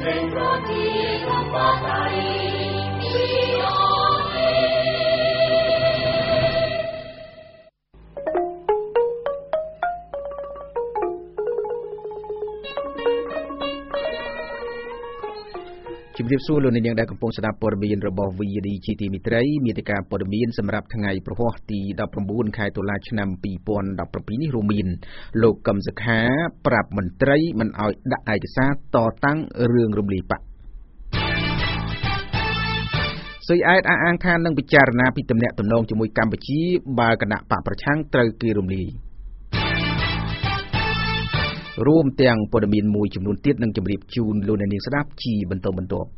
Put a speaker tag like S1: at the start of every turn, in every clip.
S1: ជំរាបសួរលោកអ្នកនាងដែលកំពុងស្ដាប់ព័ត៌មានរបស់ VD ជាទីមេត្រីមាតិកាព័ត៌មានសម្រាប់ថ្ងៃប្រហ័សទី19ខែតុលាឆ្នាំ2017នេះរួមមានលោកកឹមសុខាប្រាប់មន្ត្រីមិនឲ្យដាក់ឯកសារតតាំងរឿងរំលាយបក្សស៊ុយអែតអះអាងថានឹងពិចារណាពីទំនាក់ទំនងជាមួយកម្ពុជាបើគណៈបកប្រឆាំងត្រូវគេរំលាយរួមទាំងព័ត៌មានមួយចំនួនទៀតនឹងជម្រាបជូនលោកអ្នកនាងស្ដាប់ជាបន្តបន្ទាប់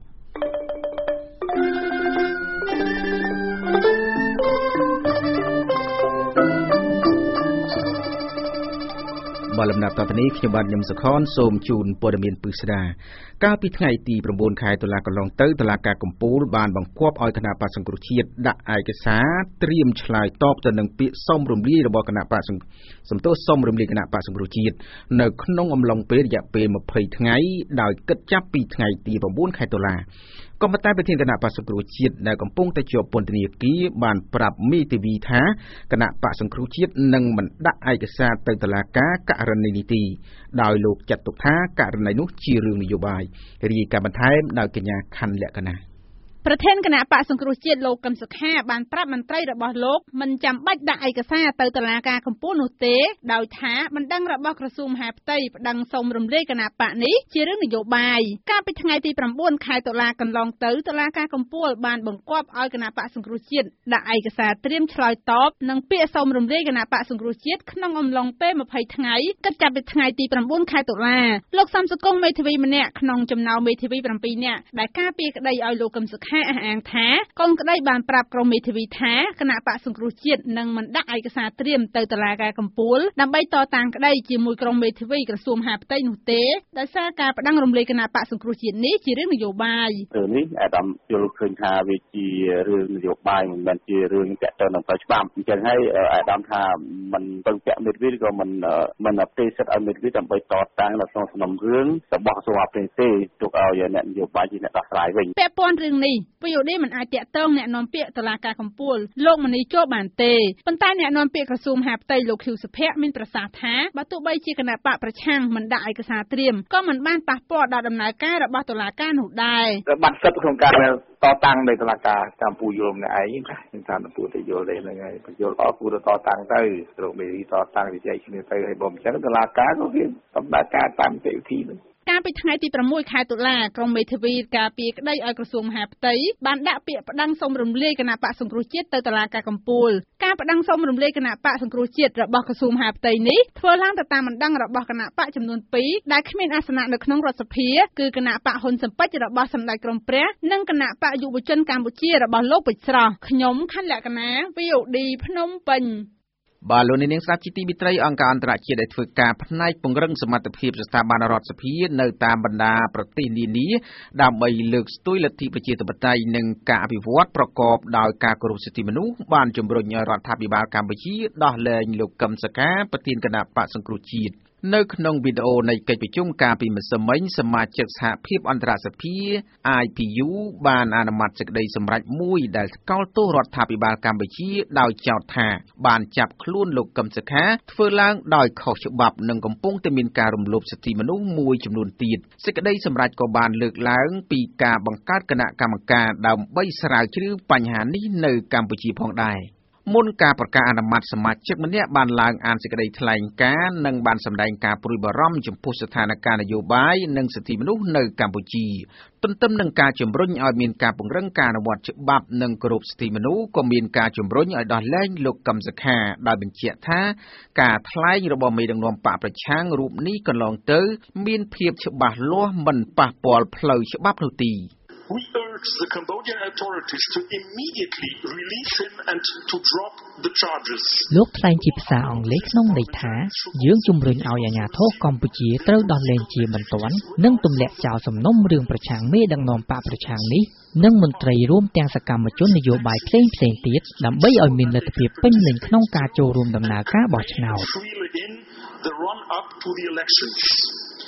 S1: បាទលំដាប់តទៅនេះខ្ញុំបាទញឹមសុខនសូមជូនព័ត៌មានពិស្ដាកាលពីថ្ងៃទី9ខែតុលាកន្លងទៅតុលាការកំពូលបានបង្គាប់ឲ្យគណៈបក្សសង្គ្រោះជាតិដាក់ឯកសារត្រៀមឆ្លើយតបទៅនឹងពាក្យសុំរំលាយរបស់គណៈបក្សសុំរំលាយគណៈបក្សសង្គ្រោះជាតិនៅក្នុងអំឡុងពេលរយៈពេល20ថ្ងៃដោយគិតចាប់ពីថ្ងៃទី9ខែតុលាក៏ប៉ុន្តែប្រធានគណៈបក្សសង្គ្រោះជាតិដែលកំពុងតែជាប់ពន្ធនាគារបានប្រាប់មេធាវីថាគណៈបក្សសង្គ្រោះជាតិនឹងមិនដាក់ឯកសារទៅតុលាការករណីនេះទេដោយលោកចាត់ទុកថាករណីនោះជារឿងនយោបាយរាយការណ៍បន្ថែមដោយកញ្ញាខណ្ឌលក្ខណៈប្រធានគណៈបក្សសង្គ្រោះជាតិលោកកឹមសុខាបានប្រាប់មន្ត្រីរបស់លោកមិនចាំបាច់ដាក់ឯកសារទៅតុលាការកំពូលនោះទេដោយថាបណ្ដឹងរបស់ក្រសួងមហាផ្ទៃប្តឹងសុំរំលាយគណៈបកនេះជារឿងនយោបាយកាលពីថ្ងៃទី9ខែតុលាកន្លងទៅតុលាការកំពូលបានបង្គាប់ឲ្យគណៈបក្សសង្គ្រោះជាតិដាក់ឯកសារត្រៀមឆ្លើយតបនឹងពាក្យសុំរំលាយគណៈបក្សសង្គ្រោះជាតិក្នុងអំឡុងពេល20ថ្ងៃគិតចាប់ពីថ្ងៃទី9ខែតុលាលោកសំសុគង្គមេធាវីម្នាក់ក្នុងចំណោមមេធាវី7នាក់ដែលការពារក្តីឲ្យលោកកឹមសុខាអះអាងថាកូនក្តីបានប្រាប់ក្រុមមេធាវីថាគណៈបក្សសង្គ្រោះជាតិនឹងមិនដាក់ឯកសារត្រៀមទៅតុលាការកំពូលដើម្បីតតាំងក្តីជាមួយក្រុមមេធាវីក្រសួងមហាផ្ទៃនោះទេដោយសារការប្តឹងរំលាយគណៈបក្សសង្គ្រោះជាតិនេះជារឿងនយោបាយ
S2: រឿងនេះអាដាមយល់ឃើញថាវាជារឿងនយោបាយមិនមែនជារឿងតាក់ទងនឹងផ្លូវច្បាប់អញ្ចឹងហើយអាដាមថាមិនពឹងពាក់មេធាវីក៏មិនអតិសិទ្ធឲ្យមេធាវីដើម្បីតតាំងនៅក្នុងសំណុំរឿងរបស់ក្រសួងមហាផ្ទៃទេទុកឲ្យអ្នកនយោបាយជាអ្នកដោះស្រាយវិញ
S1: ពាក់ព័ន្ធរឿងនេះVOD មិនអាចតាក់ទងអ្នកនាំពាក្យតុលាការកំពូលលោកមនីចូលបានទេប៉ុន្តែអ្នកនាំពាក្យក្រសួងមហាផ្ទៃលោកខៀវសុភ័ក្រមានប្រសាសន៍ថាបើទោះបីជាគណៈបកប្រឆាំងមិនដាក់ឯកសារត្រៀមក៏មិនបានប៉ះពាល់ដល់ដំណើរការរបស់តុលាការនោះដែរ
S2: បាត់សិទ្ធិក្នុងការតតាំងនៃតុលាការកម្ពុជាយល់ម្នាក់ឯងខ្ញុំថាមិនគួរទៅយល់ទេហ្នឹងហើយបញ្យល់អត់គួរទៅតតាំងទៅត្រង់មេរីតតាំងវិជ័យគ្នាទៅហើយបើមិនចឹងតុលាការក៏វាដំណើរការតាមនីតិវិធីហ្នឹង
S1: កាលពីថ្ងៃទី6ខែតុលាក្រុមមេធាវីការពារក្តីឲ្យក្រសួងមហាផ្ទៃបានដាក់ពាក្យប្តឹងសុំរំលាយគណៈបក្សសង្គ្រោះជាតិទៅតុលាការកំពូលការប្តឹងសុំរំលាយគណៈបក្សសង្គ្រោះជាតិរបស់ក្រសួងមហាផ្ទៃនេះធ្វើឡើងទៅតាមបណ្ដឹងរបស់គណៈបក្សចំនួន2ដែលគ្មានអាសនៈនៅក្នុងរដ្ឋសភាគឺគណៈបក្សហ៊ុនស៊ិនប៉ិចរបស់សម្ដេចក្រមព្រះនិងគណៈបក្សយុវជនកម្ពុជារបស់លោកពេជ្រស្រស់ខ្ញុំខណ្ឌលក្ខណា VOD ភ្នំពេញបាទលោកនាងស្ដាប់ជាទីមេត្រីអង្គការអន្តរជាតិដែលធ្វើការផ្នែកពង្រឹងសមត្ថភាពស្ថាប័នរដ្ឋសភានៅតាមបណ្ដាប្រទេសនានាដើម្បីលើកស្ទួយលទ្ធិប្រជាធិបតេយ្យនិងការអភិវឌ្ឍប្រកបដោយការគោរពសិទ្ធិមនុស្សបានជំរុញឲ្យរដ្ឋាភិបាលកម្ពុជាដោះលែងលោកកឹមសុខាប្រធានគណៈបក្សសង្គ្រោះជាតិនៅក្នុងវីដេអូនៃកិច្ចប្រជុំការពីម្សិលមិញសមាជិកសហភាពអន្តរសភា IPU បានអនុម័តសេចក្តីសម្រេចមួយដែលថ្កោលទោសរដ្ឋាភិបាលកម្ពុជាដោយចោទថាបានចាប់ខ្លួនលោកកឹមសុខាធ្វើឡើងដោយខុសច្បាប់និងកំពុងតែមានការរំលោភសិទ្ធិមនុស្សមួយចំនួនទៀតសេចក្តីសម្រេចក៏បានលើកឡើងពីការបង្កើតគណៈកម្មការដើម្បីស្រាវជ្រាវបញ្ហានេះនៅកម្ពុជាផងដែរមុនការប្រកាសអនុម័តសមាជិកម្នាក់បានឡើងអានសេចក្តីថ្លែងការណ៍និងបានសម្ដែងការព្រួយបារម្ភចំពោះស្ថានភាពនយោបាយនិងសិទ្ធិមនុស្សនៅកម្ពុជាទន្ទឹមនឹងការជំរុញឲ្យមានការពង្រឹងការអនុវត្តច្បាប់និងគោរពសិទ្ធិមនុស្សក៏មានការជំរុញឲ្យដោះលែងលោកកឹមសុខាដោយបញ្ជាក់ថាការថ្លែងរបស់មេដឹកនាំបកប្រឆាំងរូបនេះកន្លងទៅមានភាពច្បាស់លាស់មិនប៉ះពាល់ផ្លូវច្បាប់នោះទេ
S3: We urge the Cambodian authorities to immediately release him and to drop the charges.
S4: លោកថ្លែងជាភាសាអង់គ្លេសក្នុងន័យថាយើងជំរុញឲ្យអាជ្ញាធរកម្ពុជាត្រូវដោះលែងជាបន្ទាន់និងទម្លាក់ចោលសំណុំរឿងប្រឆាំងមេដឹកនាំបកប្រឆាំងនេះនិងមន្ត្រីរួមទាំងសកម្មជននយោបាយផ្សេងៗទៀតដើម្បីឲ្យមានលទ្ធភាពពេញលេញក្នុងការចូលរួមដំណើរការបោះឆ្នោត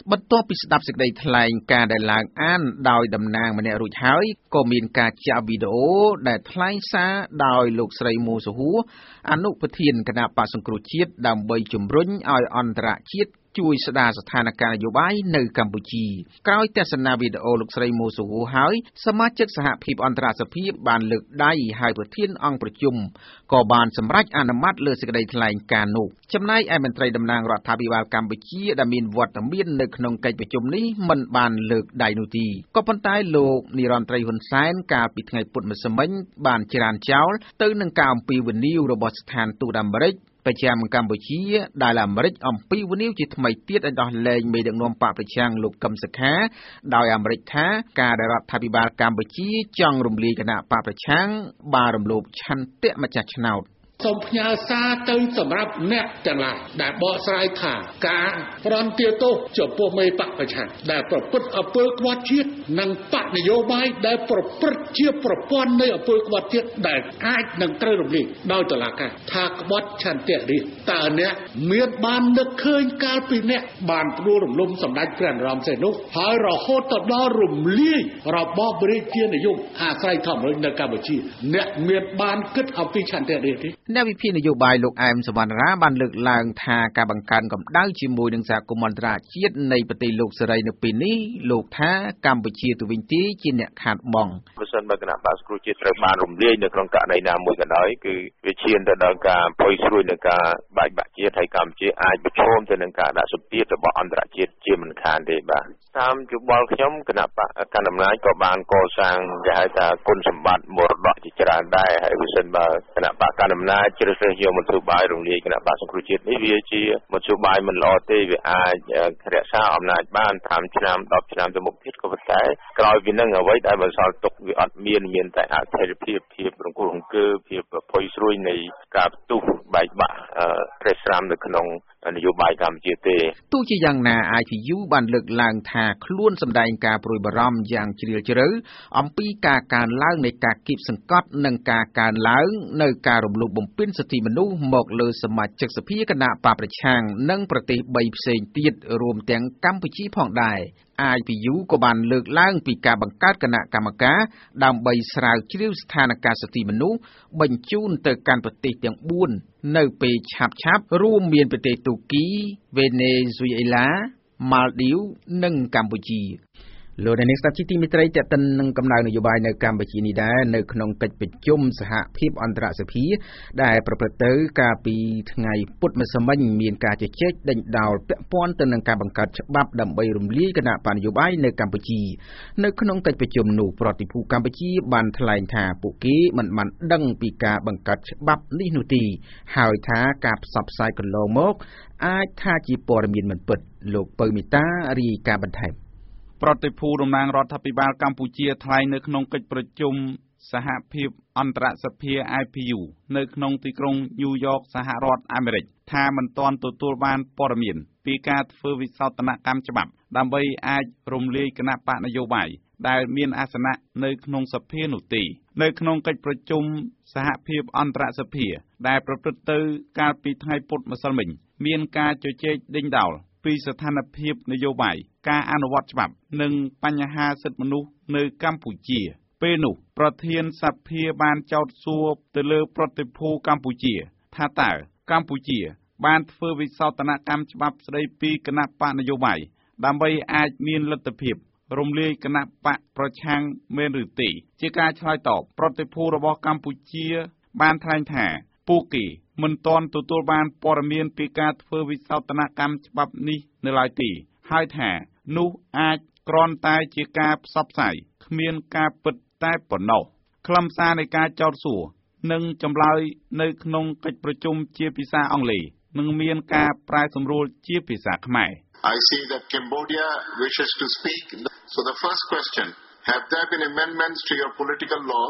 S5: បន្ទាប់ពីស្ដាប់សេចក្តីថ្លែងការណ៍ដែលឡើងអានដោយតំណាងម្នាក់រួចហើយក៏មានការចាក់វីដេអូដែលថ្លែងសារដោយលោកស្រីម៉ូសូហួរអនុប្រធានគណៈបក្សសង្គ្រោះជាតិដើម្បីជំរុញឲ្យអន្តរជាតិជួយស្ដារស្ថានភាពនយោបាយនៅកម្ពុជាក្រោយទស្សនាវីដេអូលោកស្រីម៉ូសូហួរហើយសមាជិកសហភាពអន្តរសភាបានលើកដៃឲ្យប្រធានអង្គប្រជុំក៏បានសម្រេចអនុម័តលើសេចក្តីថ្លែងការណ៍នោះចំណែកឯមន្ត្រីតំណាងរដ្ឋាភិបាលកម្ពុជាដែលមានវត្តមាននៅក្នុងកិច្ចប្រជុំនេះមិនបានលើកដៃនោះទេក៏ប៉ុន្តែលោកនាយរដ្ឋមន្ត្រីហ៊ុនសែនកាលពីថ្ងៃពុធម្សិលមិញបានច្រានចោលទៅនឹងការអំពាវនាវរបស់ស្ថានទូតអាមេរិកប្រចាំកម្ពុជាដែលអាមេរិកអំពាវនាវជាថ្មីទៀតឲ្យដោះលែងមេដឹកនាំបកប្រឆាំងលោកកឹមសុខាដោយអាមេរិកថាការដែលរដ្ឋាភិបាលកម្ពុជាចង់រំលាយគណៈបកប្រឆាំងបានរំលោភឆន្ទៈម្ចាស់ឆ្នោត
S6: សូមផ្ញើសារទៅសម្រាប់អ្នកទាំងឡាយដែលបកស្រាយថាការប្រន់ទាទោសចំពោះមេបកប្រឆាំងដែលប្រព្រឹត្តអំពើក្បត់ជាតិនិងបកនយោបាយដែលប្រព្រឹត្តជាប្រព័ន្ធនៃអំពើក្បត់ជាតិដែលអាចនឹងត្រូវរំលាយដោយតុលាការថាក្បត់ឆន្ទៈនេះតើអ្នកមានបាននឹកឃើញកាលពីអ្នកបានព្រួលរំលំសម្ដេចព្រះនរោត្តមសីហនុហើយរហូតដល់រំលាយរបបរាជានិយមអាស្រ័យធម្មរដ្ឋនៅកម្ពុជាអ្នកមានបានគិតអំពីឆន្ទៈនេះទេ
S5: អ្នកវិភាគនយោបាយលោកអែមសវណ្ណរាបានលើកឡើងថាការបង្កើនកម្ដៅជាមួយនឹងសហគមន៍អន្តរជាតិនៃប្រទេសលោកសេរីនៅពេលនេះលោកថាកម្ពុជាទៅវិញទេជាអ្នកខាតបង់
S2: បើសិនបើគណៈបក្សសង្គ្រោះជាតិត្រូវបានរំលាយនៅក្នុងករណីណាមួយក៏ដោយគឺវាឈានទៅដល់ការភ័យស្រួយនឹងការបែកបាក់ជាតិហើយកម្ពុជាអាចប្រឈមទៅនឹងការដាក់សម្ពាធរបស់អន្តរជាតិជាមិនខានទេបាទតាមយោបល់ខ្ញុំគណៈបកកណ្ដាលអំណាចក៏បានកសាងគេហៅថាគុណសម្បត្តិមរតកជាច្រើនដែរហើយបើសិនបើគណៈបកកណ្ដាលអំណាចជ្រើសរើសយកមធ្យោបាយរំលាយគណៈបក្សសង្គ្រោះជាតិនេះវាជាមធ្យោបាយមិនល្អទេវាអាចរក្សាអំណាចបាន5ឆ្នាំ10ឆ្នាំទៅមុខទៀតក៏ប៉ុន្តែក្រោយពីនឹងអ្វីដែលបន្សល់ទុកវាអត់មានតែអធិរភាពភាពរង្គោះរង្គើភាពភ័យស្រួយនៃការផ្ទុះបែកបាក់ប្រេះស្រាំនៅក្នុងនយោបាយកម្ពុជាទេ
S5: ទោះជាយ៉ាងណា ITU បានលើកឡើងថាខ្លួនសម្ដែងការព្រួយបារម្ភយ៉ាងជ្រាលជ្រៅអំពីការកើនឡើងនៃការគៀបសង្កត់និងការកើនឡើងនៅការរំលោភបំពានសិទ្ធិមនុស្សមកលើសមាជិកសភាគណៈបកប្រឆាំងនិងប្រទេស3ផ្សេងទៀតរួមទាំងកម្ពុជាផងដែរIPU ក៏បានលើកឡើងពីការបង្កើតគណៈកម្មការដើម្បីស្រាវជ្រាវស្ថានភាពសិទ្ធិមនុស្សបញ្ជូនទៅកាន់ប្រទេសទាំង4នៅពេលឆាប់រួមមានប្រទេសទូគី វេណេស៊ុយអេឡា ម៉ាល់ឌីវនិងកម្ពុជាលោកអ្នកនាងស្ដាប់ជាទីមេត្រីទាក់ទិននឹងកម្ដៅនយោបាយនៅកម្ពុជានេះដែរនៅក្នុងកិច្ចប្រជុំសហភាពអន្តរសភាដែលប្រព្រឹត្តទៅកាលពីថ្ងៃពុធម្សិលមិញមានការជជែកដេញដោលពាក់ព័ន្ធទៅនឹងការបង្កើតច្បាប់ដើម្បីរំលាយគណៈបកនយោបាយនៅកម្ពុជានៅក្នុងកិច្ចប្រជុំនោះប្រតិភូកម្ពុជាបានថ្លែងថាពួកគេមិនបានដឹងពីការបង្កើតច្បាប់នេះនោះទេហើយថាការផ្សព្វផ្សាយកន្លងមកអាចថាជាព័ត៌មានមិនពិតលោកពៅមេតារាយការណ៍បន្ថែម
S7: ប្រតិភូតំណាងរដ្ឋាភិបាលកម្ពុជាថ្លែងនៅក្នុងកិច្ចប្រជុំសហភាពអន្តរសភា IPU នៅក្នុងទីក្រុងញូវយ៉កសហរដ្ឋអាមេរិកថាមិនទាន់ទទួលបានព័ត៌មានពីការធ្វើវិសោធនកម្មច្បាប់ដើម្បីអាចរំលាយគណៈបកនយោបាយដែលមានអាសនៈនៅក្នុងសភានោះទេនៅក្នុងកិច្ចប្រជុំសហភាពអន្តរសភាដែលប្រព្រឹត្តទៅកាលពីថ្ងៃពុធម្សិលមិញមានការជជែកដេញដោលពីស្ថានភាពនយោបាយការអនុវត្តច្បាប់និងបញ្ហាសិទ្ធិមនុស្សនៅកម្ពុជាពេលនោះប្រធានសភាបានចោទសួរទៅលើប្រតិភូកម្ពុជាថាតើកម្ពុជាបានធ្វើវិសោធនកម្មច្បាប់ស្តីពីគណៈបកនយោបាយដើម្បីអាចមានលទ្ធភាពរំលាយគណៈបកប្រឆាំងមែនឬទេជាការឆ្លើយតបប្រតិភូរបស់កម្ពុជាបានថ្លែងថាពួកគេមិនទាន់ទទួលបានព័ត៌មានពីការធ្វើវិសោធនកម្មច្បាប់នេះនៅឡើយទេហើយថានោះអាចគ្រាន់តែជាការផ្សព្វផ្សាយគ្មានការពិតតែប៉ុណ្ណោះខ្លឹមសារនៃការចោទសួរនិងចម្លើយនៅក្នុងកិច្ចប្រជុំជាភាសាអង់គ្លេសនិងមានការប្រែសម្រួលជាភាសាខ្មែរ
S3: I see that Cambodia wishes to speak. So the first question, have there been amendments to your political laws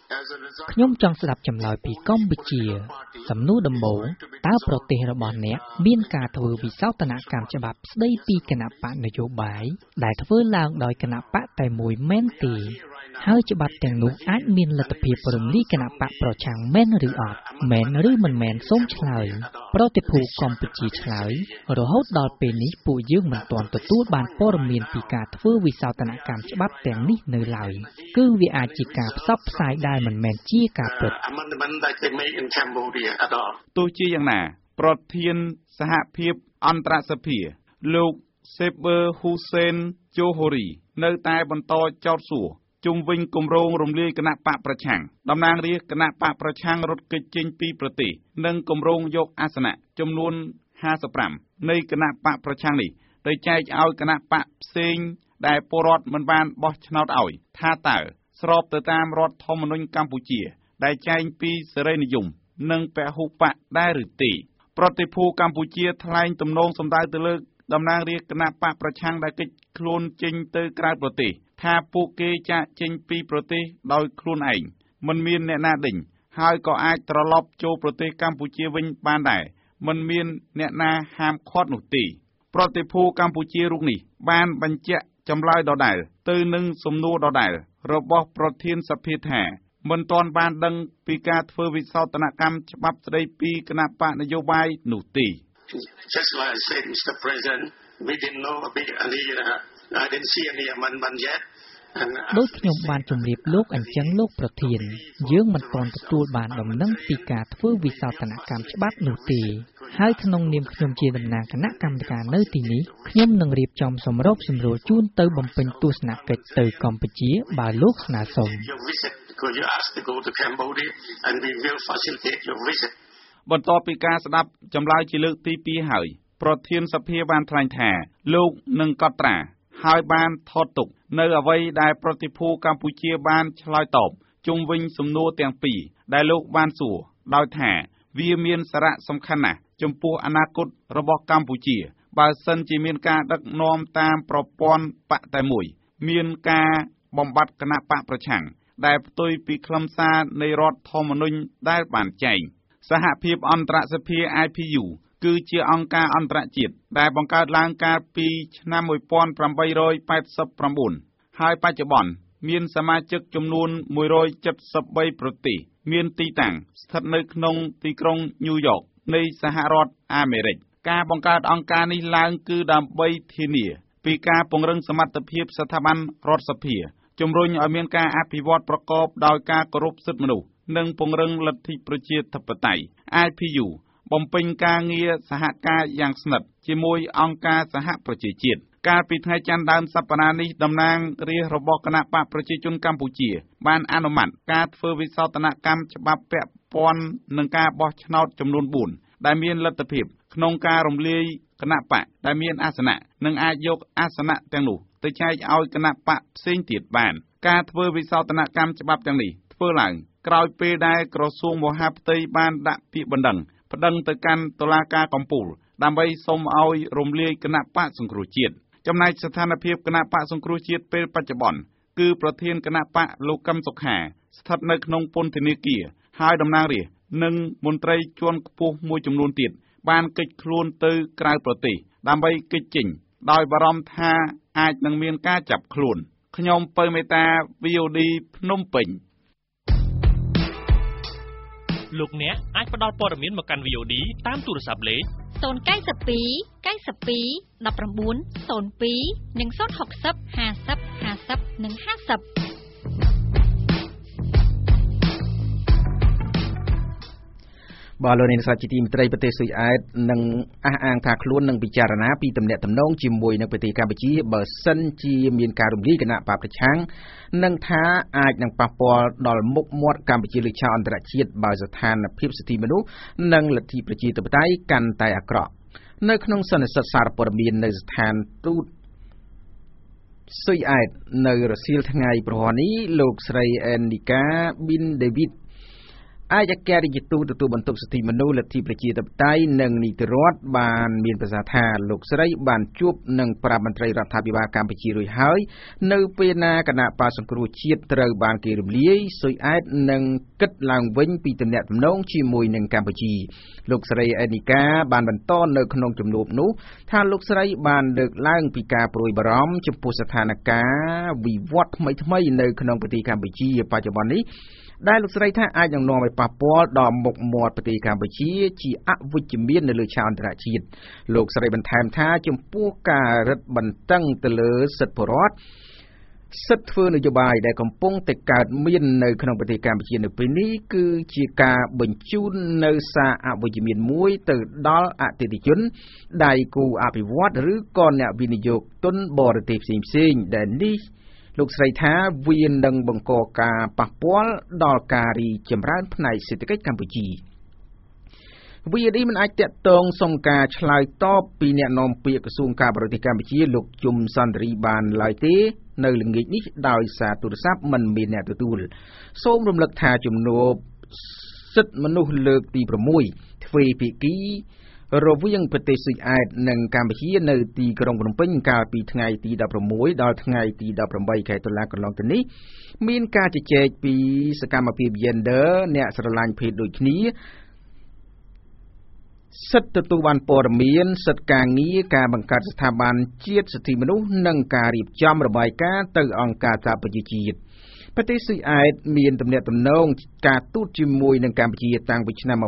S4: ខ្ញុំចង់ស្ដាប់ចម្លើយពីកម្ពុជាសំណួរដំបូងតើប្រទេសរបស់អ្នកមានការធ្វើវិសោធនកម្មច្បាប់ស្ដីពីគណៈបកនយោបាយដែលធ្វើឡើងដោយគណៈបកតែមួយមែនទេហើយច្បាប់ទាំងនោះអាចមានលទ្ធភាពរំលាយគណៈបកប្រឆាំងមែនឬអត់មែនឬមិនមែនសូមឆ្លើយប្រតិភូកម្ពុជាឆ្លើយរហូតដល់ពេលនេះពួកយើងមិនទាន់ទទួលបានព័ត៌មានពីការធ្វើវិសោធនកម្មច្បាប់ទាំងនេះនៅឡើយគឺវាអាចជាការផ្សព្វផ្សាយដែលមិនមែនជាការពិត
S7: ទោះជាយ៉ាងណាប្រធានសហភាពអន្តរសភាលោកសេបឺហ៊ូសេនជូហូរីនៅតែបន្តចោទសួរជុំវិញគម្រោងរំលាយគណៈបកប្រឆាំងតំណាងរាស្ត្រគណៈបកប្រឆាំងរត់គេចចេញពីប្រទេសនិងគម្រោងយកអាសនៈចំនួន55នៃគណៈបកប្រឆាំងនេះទៅចែកឲ្យគណៈបកផ្សេងដែលពលរដ្ឋមិនបានបោះឆ្នោតឲ្យថាតើស្របទៅតាមរដ្ឋធម្មនុញ្ញកម្ពុជាដែលចែងពីសេរីនិយមនិងពហុបកដែរឬទេប្រតិភូកម្ពុជាថ្លែងទំនងសម្ដៅទៅលើតំណាងរាស្ត្រគណៈបកប្រឆាំងដែលគេចខ្លួនចេញទៅក្រៅប្រទេសថាពួកគេចាកចេញពីប្រទេសដោយខ្លួនឯងមិនមានអ្នកណាដេញហើយក៏អាចត្រឡប់ចូលប្រទេសកម្ពុជាវិញបានដែរមិនមានអ្នកណាហាមឃាត់នោះទេប្រតិភូកម្ពុជារូបនេះបានបញ្ជាក់ចម្លើយដដែលទៅនឹងសំណួរដដែលរបស់ប្រធានសភាថាមិនទាន់បានដឹងពីការធ្វើវិសោធនកម្មច្បាប់ស្ដីពីគណៈបកនយោបាយនោះទេ
S3: Just like I said, Mr. President, we didn't know a big I didn't see any amendment yet.
S4: ដោយខ្ញុំបានជម្រាបលោកអញ្ចឹងលោកប្រធានយើងមិនទាន់ទទួលបានដំណឹងពីការធ្វើវិសោធនកម្មច្បាប់នោះទេហើយក្នុងនាមខ្ញុំជាតំណាងគណៈកម្មការនៅទីនេះខ្ញុំនឹងរៀបចំសម្របសម្រួលជូនទៅបំពេញទស្សនកិច្ចទៅកម្ពុជាបើលោកស្នើសុំ
S7: បន្ទាប់ពីការស្ដាប់ចម្លើយជាលើកទី2ហើយប្រធានសភាបានថ្លែងថាលោកនឹងកត់ត្រាហើយបានថតទុកនៅអ្វីដែលប្រតិភូកម្ពុជាបានឆ្លើយតបជុំវិញសំណួរទាំងពីរដែលលោកបានសួរដោយថាវាមានសារៈសំខាន់ណាស់ចំពោះអនាគតរបស់កម្ពុជាបើសិនជាមានការដឹកនាំតាមប្រព័ន្ធបកតែមួយមានការបំបត្តិគណៈបកប្រឆាំងដែលផ្ទុយពីខ្លឹមសារនៃរដ្ឋធម្មនុញ្ញដែលបានចែងសហភាពអន្តរសភា IPU គឺជាអង្គការអន្តរជាតិដែលបង្កើតឡើងកាលពីឆ្នាំ1889ហើយបច្ចុប្បន្នមានសមាជិកចំនួន173ប្រទេសមានទីតាំងស្ថិតនៅក្នុងទីក្រុងញូវយ៉កនៃសហរដ្ឋអាមេរិកការបង្កើតអង្គការនេះឡើងគឺដើម្បីធានាពីការពង្រឹងសមត្ថភាពស្ថាប័នរដ្ឋសភាជំរុញឲ្យមានការអភិវឌ្ឍប្រកបដោយការគោរពសិទ្ធិមនុស្សនិងពង្រឹងលទ្ធិប្រជាធិបតេយ្យ IPU បំពេញការងារសហការយ៉ាងស្និទ្ធជាមួយអង្គការសហប្រជាជាតិកាលពីថ្ងៃច័ន្ទដើមសប្តាហ៍នេះតំណាងរាស្ត្ររបស់គណៈបកប្រជាជនកម្ពុជាបានអនុម័តការធ្វើវិសោធនកម្មច្បាប់ពាក់ព័ន្ធនឹងការបោះឆ្នោតចំនួន4ដែលមានលទ្ធភាពក្នុងការរំលាយគណៈបកដែលមានអាសនៈនិងអាចយកអាសនៈទាំងនោះទៅចែកឲ្យគណៈបកផ្សេងទៀតបានការធ្វើវិសោធនកម្មច្បាប់ទាំងនេះធ្វើឡើងក្រោយពេលដែលក្រសួងមហាផ្ទៃបានដាក់ពាក្យបណ្ដឹងប្តឹងទៅកាន់តុលាការកំពូលដើម្បីសុំឲ្យរំលាយគណៈបកសង្គ្រោះជាតិចំណែកស្ថានភាពគណៈបកសង្គ្រោះជាតិពេលបច្ចុប្បន្នគឺប្រធានគណៈបកលោកកឹមសុខាស្ថិតនៅក្នុងពន្ធនាគារហើយតំណាងរាស្ត្រនិងមន្ត្រីជាន់ខ្ពស់មួយចំនួនទៀតបានគេចខ្លួនទៅក្រៅប្រទេសដើម្បីគេចចេញដោយបារម្ភថាអាចនឹងមានការចាប់ខ្លួនខ្ញុំពៅមេតា VOD ភ្នំពេញ
S8: លោកអ្នកអាចផ្ដល់ព័ត៌មានមកកាន់ VOD តាមទូរស័ព្ទលេខ
S9: 092 92 19 02 និង 060 50 50 និង 50
S5: បាទលោកនាងស្រីជាទីមេត្រីប្រទេសស៊ុយអែតនឹងអះអាងថាខ្លួននឹងពិចារណាពីទំនាក់ទំនងជាមួយនឹងប្រទេសកម្ពុជាបើសិនជាមានការរំលាយគណៈបកប្រឆាំងនិងថាអាចនឹងប៉ះពាល់ដល់មុខមាត់កម្ពុជាលើឆាកអន្តរជាតិបើស្ថានភាពសិទ្ធិមនុស្សនិងលទ្ធិប្រជាធិបតេយ្យកាន់តែអាក្រក់នៅក្នុងសន្និសីទសារព័ត៌មាននៅស្ថានទូតស៊ុយអែតនៅរសៀលថ្ងៃប្រហ័ននេះលោកស្រីអេននីកាប៊ីនដេវីតអាយការិយទូទទួលបន្ទុកសិទ្ធិមនុស្សលទ្ធិប្រជាធិបតេយ្យនិងនីតិរដ្ឋបានមានប្រសាសន៍ថាលោកស្រីបានជួបនឹងប្រាប់មន្ត្រីរដ្ឋាភិបាលកម្ពុជារួចហើយនៅពេលណាគណៈបក្សសង្គ្រោះជាតិត្រូវបានគេរំលាយស៊ុយអែតនិងគិតឡើងវិញពីទំនាក់ទំនងជាមួយនឹងកម្ពុជាលោកស្រីអេនីកាបានបន្តនៅក្នុងជំនួបនោះថាលោកស្រីបានលើកឡើងពីការព្រួយបារម្ភចំពោះស្ថានភាពវិវត្តថ្មីៗនៅក្នុងប្រទេសកម្ពុជាបច្ចុប្បន្ននេះដែលលោកស្រីថាអាចនឹងនាំឲ្យប៉ះពាល់ដល់មុខមាត់ប្រទេសកម្ពុជាជាអវិជ្ជមាននៅលើឆាកអន្តរជាតិលោកស្រីបន្ថែមថាចំពោះការរឹតបន្តឹងទៅលើសិទ្ធិពលរដ្ឋសិទ្ធិធ្វើនយោបាយដែលកំពុងតែកើតមាននៅក្នុងប្រទេសកម្ពុជានៅពេលនេះគឺជាការបញ្ជូននៅសារអវិជ្ជមានមួយទៅដល់អតិថិជនដៃគូអភិវឌ្ឍឬក៏អ្នកវិនិយោគទុនបរទេសផ្សេងៗដែលនេះលោកស្រីថាវានឹងបង្កការប៉ះពាល់ដល់ការរីចម្រើនផ្នែកសេដ្ឋកិច្ចកម្ពុជាវានេះមិនអាចតាក់ទងសុំការឆ្លើយតបពីអ្នកនាំពាក្យក្រសួងការបរទេសកម្ពុជាលោកជុំសន្តិរីបានឡើយទេនៅល្ងាចនេះដោយសារទូរស័ព្ទមិនមានអ្នកទទួលសូមរំលឹកថាជំនួបសិទ្ធិមនុស្សលើកទី6ទ្វេភាគីរវាងប្រទេសស៊ុយអែតនិងកម្ពុជានៅទីក្រុងភ្នំពេញកាលពីថ្ងៃទី16ដល់ថ្ងៃទី18ខែតុលាកន្លងទៅនេះមានការជជែកពីសកម្មភាព gender អ្នកស្រឡាញ់ភេទដូចគ្នាសិទ្ធិទទួលបានព័ត៌មានសិទ្ធិការងារការបង្កើតស្ថាប័នជាតិសិទ្ធិមនុស្សនិងការរៀបចំរបាយការណ៍ទៅអង្គការសហប្រជាជាតិប្រទេសស៊ុយអែតមានទំនាក់ទំនងការទូតជាមួយនឹងកម្ពុជាតាំងពីឆ្នាំ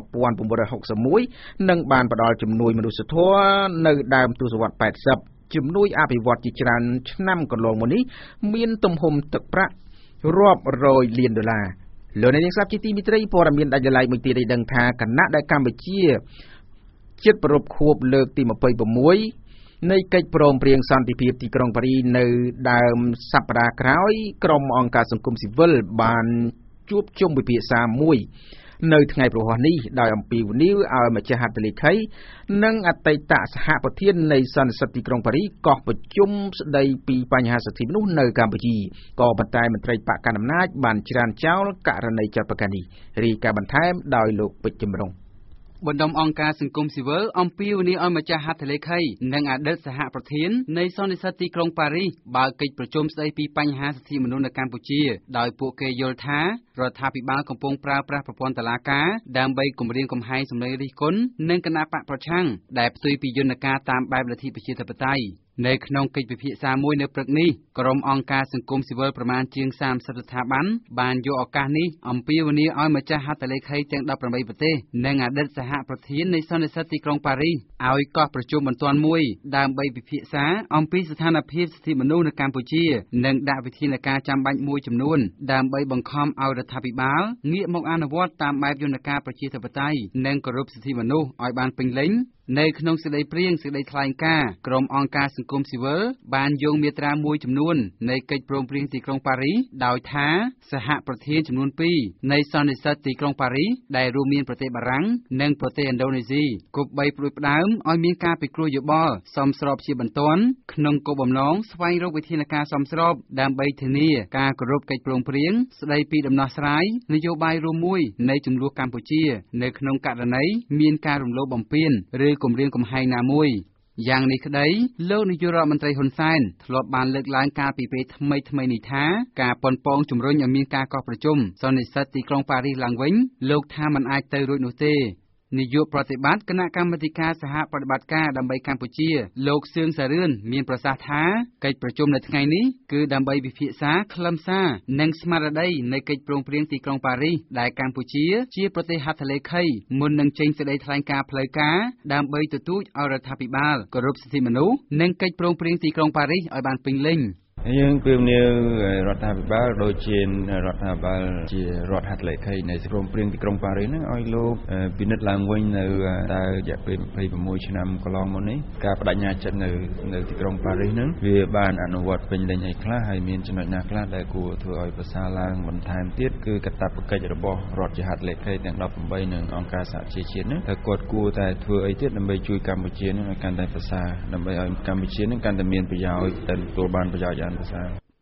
S5: 1961និងបានផ្ដល់ជំនួយមនុស្សធម៌នៅដើមទសវត្សរ៍80ជំនួយអភិវឌ្ឍជាច្រើនឆ្នាំកន្លងមកនេះមានទំហំទឹកប្រាក់រាប់រយលានដុល្លារលោកអ្នកនាងស្ដាប់ជាទីមេត្រីព័ត៌មានដាច់ដライមួយទៀតឲ្យដឹងថាគណៈដែលកម្ពុជាជិតប្រពខួបលើកទី26នៃកិច្ចព្រមព្រៀងសន្តិភាពទីក្រុងប៉ារីសនៅដើមសប្តាហ៍ក្រោយក្រុមអង្គការសង្គមស៊ីវិលបានជួបជុំពិភាក្សាមួយនៅថ្ងៃព្រហស្បតិ៍នេះដោយអំពាវនាវឲ្យម្ចាស់ហត្ថលេខីនិងអតីតសហប្រធាននៃសន្និសីទទីក្រុងប៉ារីសកោះប្រជុំស្ដីពីបញ្ហាសិទ្ធិមនុស្សនៅកម្ពុជាក៏ប៉ុន្តែមន្ត្រីបកកណ្ដាលអំណាចបានច្រានចោលករណីចាត់បង្ការនេះរីកាបន្ថែមដោយលោកពេជ្រចម្រុង
S10: បណ្ដុំអង្គការសង្គមស៊ីវិលអំពាវនាវឲ្យម្ចាស់ហត្ថលេខីនិងអតីតសហប្រធាននៃសន្និសីទទីក្រុងប៉ារីសបើកកិច្ចប្រជុំស្ដីពីបញ្ហាសិទ្ធិមនុស្សនៅកម្ពុជាដោយពួកគេយល់ថារដ្ឋាភិបាលកំពុងប្រើប្រាស់ប្រព័ន្ធតុលាការដើម្បីគំរាមកំហែងសម្លេងរិះគន់និងគណបកប្រឆាំងដែលផ្ទុយពីយន្តការតាមបែបលទ្ធិប្រជាធិបតេយ្យនៅក្នុងកិច្ចពិភាក្សាមួយនៅព្រឹកនេះក្រុមអង្គការសង្គមស៊ីវិលប្រមាណជាង30ស្ថាប័នបានយកឱកាសនេះអំពាវនាវឲ្យម្ចាស់ហត្ថលេខីទាំង18ប្រទេសនិងអតីតសហប្រធាននៃសន្និសីទទីក្រុងប៉ារីសឲ្យកោះប្រជុំបន្ទាន់មួយដើម្បីពិភាក្សាអំពីស្ថានភាពសិទ្ធិមនុស្សនៅកម្ពុជានិងដាក់វិធានការចាំបាច់មួយចំនួនដើម្បីបង្ខំឲ្យរដ្ឋាភិបាលងាកមកអនុវត្តតាមបែបយន្តការប្រជាធិបតេយ្យនិងគោរពសិទ្ធិមនុស្សឲ្យបានពេញលេញនៅក្នុងសេចក្តីព្រាងសេចក្តីថ្លែងការណ៍ក្រុមអង្គការសង្គមស៊ីវិលបានយកមាត្រាមួយចំនួននៃកិច្ចព្រមព្រៀងទីក្រុងប៉ារីសដោយថាសហប្រធានចំនួន2នៃសន្និសីទទីក្រុងប៉ារីសដែលរួមមានប្រទេសបារាំងនិងប្រទេសឥណ្ឌូនេស៊ីគប្បីផ្ដួចផ្ដើមឲ្យមានការពិគ្រោះយោបល់សមស្របជាបន្ទាន់ក្នុងគោលបំណងស្វែងរកវិធានការសមស្របដើម្បីធានាការគោរពកិច្ចព្រមព្រៀងស្ដីពីដំណោះស្រាយនយោបាយរួមមួយនៃចំនួនកម្ពុជានៅក្នុងករណីមានការរំលោភបំពានឬគំរាមកំហែងណាមួយយ៉ាងនេះក្តីលោកនាយករដ្ឋមន្ត្រីហ៊ុនសែនធ្លាប់បានលើកឡើងកាលពីពេលថ្មីនេះថាការប៉ុនប៉ងជំរុញឲ្យមានការកោះប្រជុំសន្និសីទទីក្រុងប៉ារីសឡើងវិញលោកថាมันអាចទៅរួចនោះទេនាយកប្រតិបត្តិគណៈកម្មាធិការសហប្រតិបត្តិការដើម្បីកម្ពុជាលោកសឿងសារឿនមានប្រសាសន៍ថាកិច្ចប្រជុំនៅថ្ងៃនេះគឺដើម្បីពិភាក្សាខ្លឹមសារនិងស្មារតីនៃកិច្ចព្រមព្រៀងទីក្រុងប៉ារីសដែលកម្ពុជាជាប្រទេសហត្ថលេខីមុននឹងចេញសេចក្តីថ្លែងការណ៍ផ្លូវការដើម្បីទទូចឲ្យរដ្ឋាភិបាលគោរពសិទ្ធិមនុស្សនិងកិច្ចព្រមព្រៀងទីក្រុងប៉ារីសឲ្យបានពេញលេញ
S11: យើងពៀវនាវរដ្ឋាភិបាលដូចជារដ្ឋាភិបាលជារដ្ឋហត្ថលេខីនៃព្រមព្រៀងទីក្រុងប៉ារីសហ្នឹងឲ្យលោកពិនិត្យឡើងវិញនៅតើរយៈពេល26ឆ្នាំកន្លងមកនេះការបដិញ្ញាចិត្តនៅទីក្រុងប៉ារីសហ្នឹងវាបានអនុវត្តពេញលេញឲ្យខ្លះហើយមានចំណុចណាខ្លះដែលគួរធ្វើឲ្យប្រសើរឡើងបន្ថែមទៀតគឺកាតព្វកិច្ចរបស់រដ្ឋជាហត្ថលេខីទាំង18និងអង្គការសហជីវជាតិហ្នឹងតែគាត់គួរតែធ្វើអីទៀតដើម្បីជួយកម្ពុជាហ្នឹងឲ្យកាន់តែប្រសើរដើម្បីឲ្យកម្ពុជាហ្នឹងកាន់តែមានប្រយោជន៍តែទទួលបានប្រយោជន៍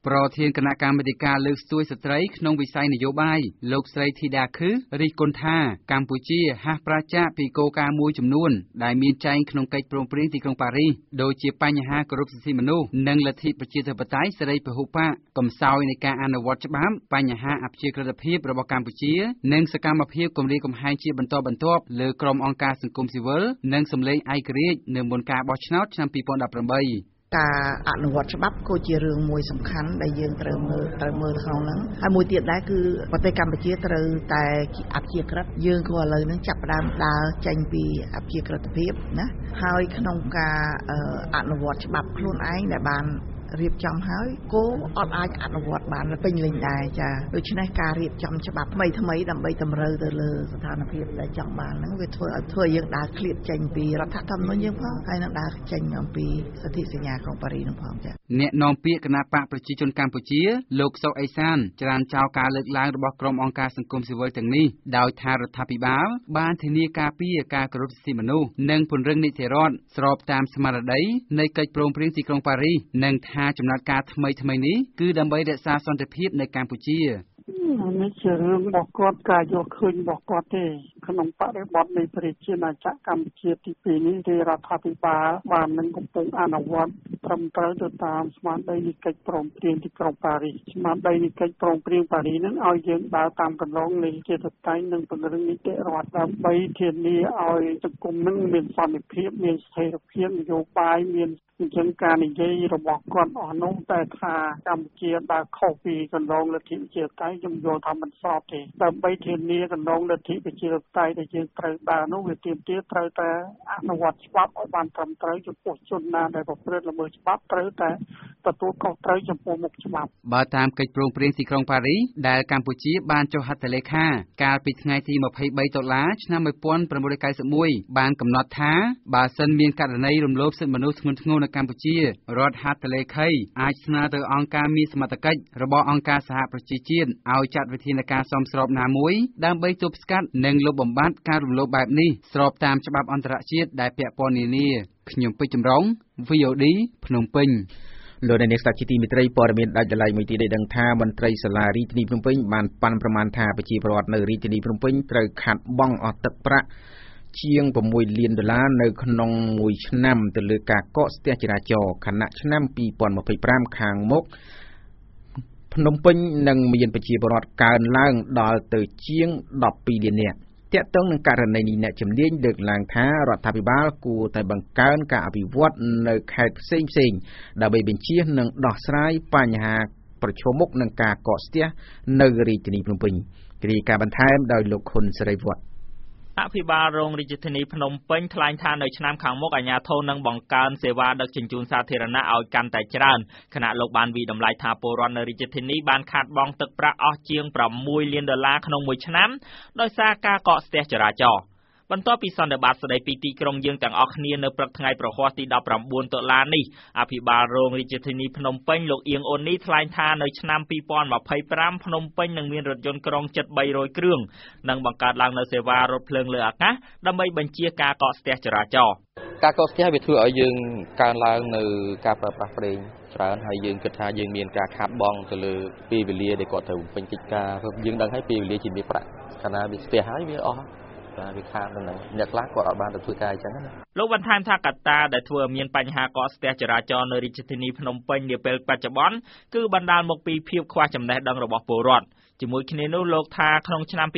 S10: ប្រធានគណៈកម្មាធិការលើកស្ទួយស្ត្រីក្នុងវិស័យនយោបាយលោកស្រីធីតាខឹរិះគន់ថាកម្ពុជាហាស់ប្រាចាកពីគោលការណ៍មួយចំនួនដែលមានចែងក្នុងកិច្ចព្រមព្រៀងទីក្រុងប៉ារីសដូចជាបញ្ហាគោរពសិទ្ធិមនុស្សនិងលទ្ធិប្រជាធិបតេយ្យសេរីពហុបកកំសោយនៃការអនុវត្តច្បាប់បញ្ហាអព្យាក្រឹតភាពរបស់កម្ពុជានិងសកម្មភាពគំរាមកំហែងជាបន្តបន្ទាប់លើក្រុមអង្គការសង្គមស៊ីវិលនិងសម្លេងឯករាជ្យនៅមុនការបោះឆ្នោតឆ្នាំ2018
S12: ការអនុវត្តច្បាប់ក៏ជារឿងមួយសំខាន់ដែលយើងត្រូវមើលក្នុងហ្នឹងហើយមួយទៀតដែរគឺប្រទេសកម្ពុជាត្រូវតែអព្យាក្រឹតយើងក៏ឥឡូវហ្នឹងចាប់ផ្ដើមដើរចេញពីអព្យាក្រឹតភាពណាហើយក្នុងការអនុវត្តច្បាប់ខ្លួនឯងដែលបានរៀបចំហើយគោអត់អាចអនុវត្តបានពេញលេញដែរចាដូច្នេះការរៀបចំច្បាប់ថ្មីដើម្បីតម្រូវទៅលើស្ថានភាពដែលចង់បានហ្នឹងវាធ្វើឲ្យយើងដើរឃ្លាតចេញពីរដ្ឋធម្មនុញ្ញយើងផងហើយនឹងដើរចេញអំពីសន្ធិសញ្ញាក្រុងប៉ារីសនឹងផងចា
S10: អ្នកនាំពាក្យគណៈបកប្រជាជនកម្ពុជាលោកសុកអេសានច្រានចោលការលើកឡើងរបស់ក្រុមអង្គការសង្គមស៊ីវិលទាំងនេះដោយថារដ្ឋាភិបាលបានធានាការពារការគោរពសិទ្ធិមនុស្សនិងពង្រឹងនីតិរដ្ឋស្របតាមស្មារតីនៃកិច្ចព្រមព្រៀងទីក្រុងប៉ារីសនិងថាចំណាត់ការថ្មីនេះគឺដើម្បីរក្សាសន្តិភាពនៅកម្ពុជា
S13: នេះជារឿងរបស់គាត់ការយកឃើញរបស់គាត់ទេក្នុងបរិបទនៃប្រជាណាចក្រកម្ពុជាទី2នេះទេរដ្ឋាភិបាលបាននឹងកំពុងអនុវត្តត្រឹមត្រូវទៅតាមស្មារតីនៃកិច្ចព្រមព្រៀងទីក្រុងប៉ារីសស្មារតីនៃកិច្ចព្រមព្រៀងប៉ារីសនឹងឲ្យយើងដើរតាមគន្លងនៃជាតតៃនិងពង្រឹងនីតិរដ្ឋដើម្បីធានាឲ្យសង្គមនឹងមានសន្តិភាពមានស្ថិរភាពនយោបាយមានអញ្ចឹងការនិយាយរបស់គាត់អស់នោះតែថាកម្ពុជាដើរខុសពីគន្លងលទ្ធិប្រជាធិបតេយ្យខ្ញុំយល់ថាមិនស្របទេដើម្បីធានាគន្លងលទ្ធិប្រជាធិបតេយ្យដែលយើងត្រូវដើរនោះវាទាមទារត្រូវតែអនុវត្តច្បាប់ឲ្យបានត្រឹមត្រូវចំពោះជនណាដែលប្រព្រឹត្តល្មើសច្បាប់ត្រូវតែទទួលខុសត្រូវចំពោះមុខច្បាប់
S10: បើតាមកិច្ចព្រមព្រៀងទីក្រុងប៉ារីសដែលកម្ពុជាបានចុះហត្ថលេខាកាលពីថ្ងៃទី23តុលាឆ្នាំ1991បានកំណត់ថាបើសិនមានករណីរំលោភសិទ្ធិមនុស្សធ្ងន់ធ្ងរនៅកម្ពុជារដ្ឋហត្ថលេខីអាចស្នើទៅអង្គការមានសមត្ថកិច្ចរបស់អង្គការសហប្រជាជាតិឲ្យចាត់វិធានការសមស្របណាមួយដើម្បីទប់ស្កាត់និងលុបបំបាត់ការរំលោភបែបនេះស្របតាមច្បាប់អន្តរជាតិដែលពាក់ព័ន្ធនានាខ្ញុំពេជ្រចម្រុង VOD ភ្នំពេញ
S5: លោកអ្នកស្ដាប់ជាទីមេត្រីព័ត៌មានដាច់ដライមួយទៀតได้ដឹងថាមន្ត្រីសាលារាជធានីភ្នំពេញបានប៉ាន់ប្រមាណថាប្រជាពលរដ្ឋនៅរាជធានីភ្នំពេញត្រូវខាត់បង់អស់ទឹកប្រាក់ជាង$6 លាននៅក្នុងមួយឆ្នាំទៅលើការកកស្ទះចរាចរណ៍ខណៈឆ្នាំ2025ខាងមុខភ្នំពេញនឹងមានប្រជាពលរដ្ឋកើនឡើងដល់ទៅជាង12 លាននាក់ទាក់ទងនឹងករណីនេះអ្នកជំនាញលើកឡើងថារដ្ឋាភិបាលគួរតែបង្កើនការអភិវឌ្ឍនៅខេត្តផ្សេងៗដើម្បីបញ្ជៀសនិងដោះស្រាយបញ្ហាប្រឈមមុខនឹងការកកស្ទះនៅរាជធានីភ្នំពេញរាយការណ៍បន្ថែមដោយលោកខុនសេរីវត្ត
S8: អភិបាលរងរាជធានីភ្នំពេញថ្លែងថានៅឆ្នាំខាងមុខអាជ្ញាធរនឹងបង្កើនសេវាដឹកជញ្ជូនសាធារណៈឲ្យកាន់តែច្រើនខណៈលោកបានវិតម្លៃថាពលរដ្ឋនៅរាជធានីបានខាតបង់ទឹកប្រាក់អស់ជាង$6 លានក្នុងមួយឆ្នាំដោយសារការកកស្ទះចរាចរណ៍បន្ទាប់ពីសន្និបាតស្ដីពីទីក្រុងយើងទាំងអស់គ្នានៅព្រឹកថ្ងៃប្រហ័សទី19តុលានេះអភិបាលរងរាជធានីភ្នំពេញលោកអៀងអូននីថ្លែងថានៅឆ្នាំ2025ភ្នំពេញនឹងមានរថយន្តក្រុងជិត300គ្រឿងនិងបង្កើតឡើងនូវសេវារថភ្លើងលើអាកាសដើម្បីបញ្ជៀសការកកស្ទះចរាចរណ៍
S14: ការកកស្ទះវាធ្វើឲ្យយើងកើនឡើងនៅការប្រើប្រាស់ប្រេងច្រើនហើយយើងគិតថាយើងមានការខាតបង់ទៅលើពេលវេលាដែលគាត់ត្រូវពេញកិច្ចការយើងដឹងហើយពេលវេលាជាមានប្រាក់កាលណាវាស្ទះហើយវាអស់វាខាតនឹងអ្នកខ្លះគាត់អត់បានទៅធ្វើការអញ្ចឹងណា
S8: លោកបន្ថែមថាកត្តាដែលធ្វើឲ្យមានបញ្ហាកកស្ទះចរាចរណ៍នៅរាជធានីភ្នំពេញនាពេលបច្ចុប្បន្នគឺបណ្ដាលមកពីភាពខ្វះចំណេះដឹងរបស់ពលរដ្ឋជាមួយគ្នានោះលោកថាក្នុងឆ្នាំ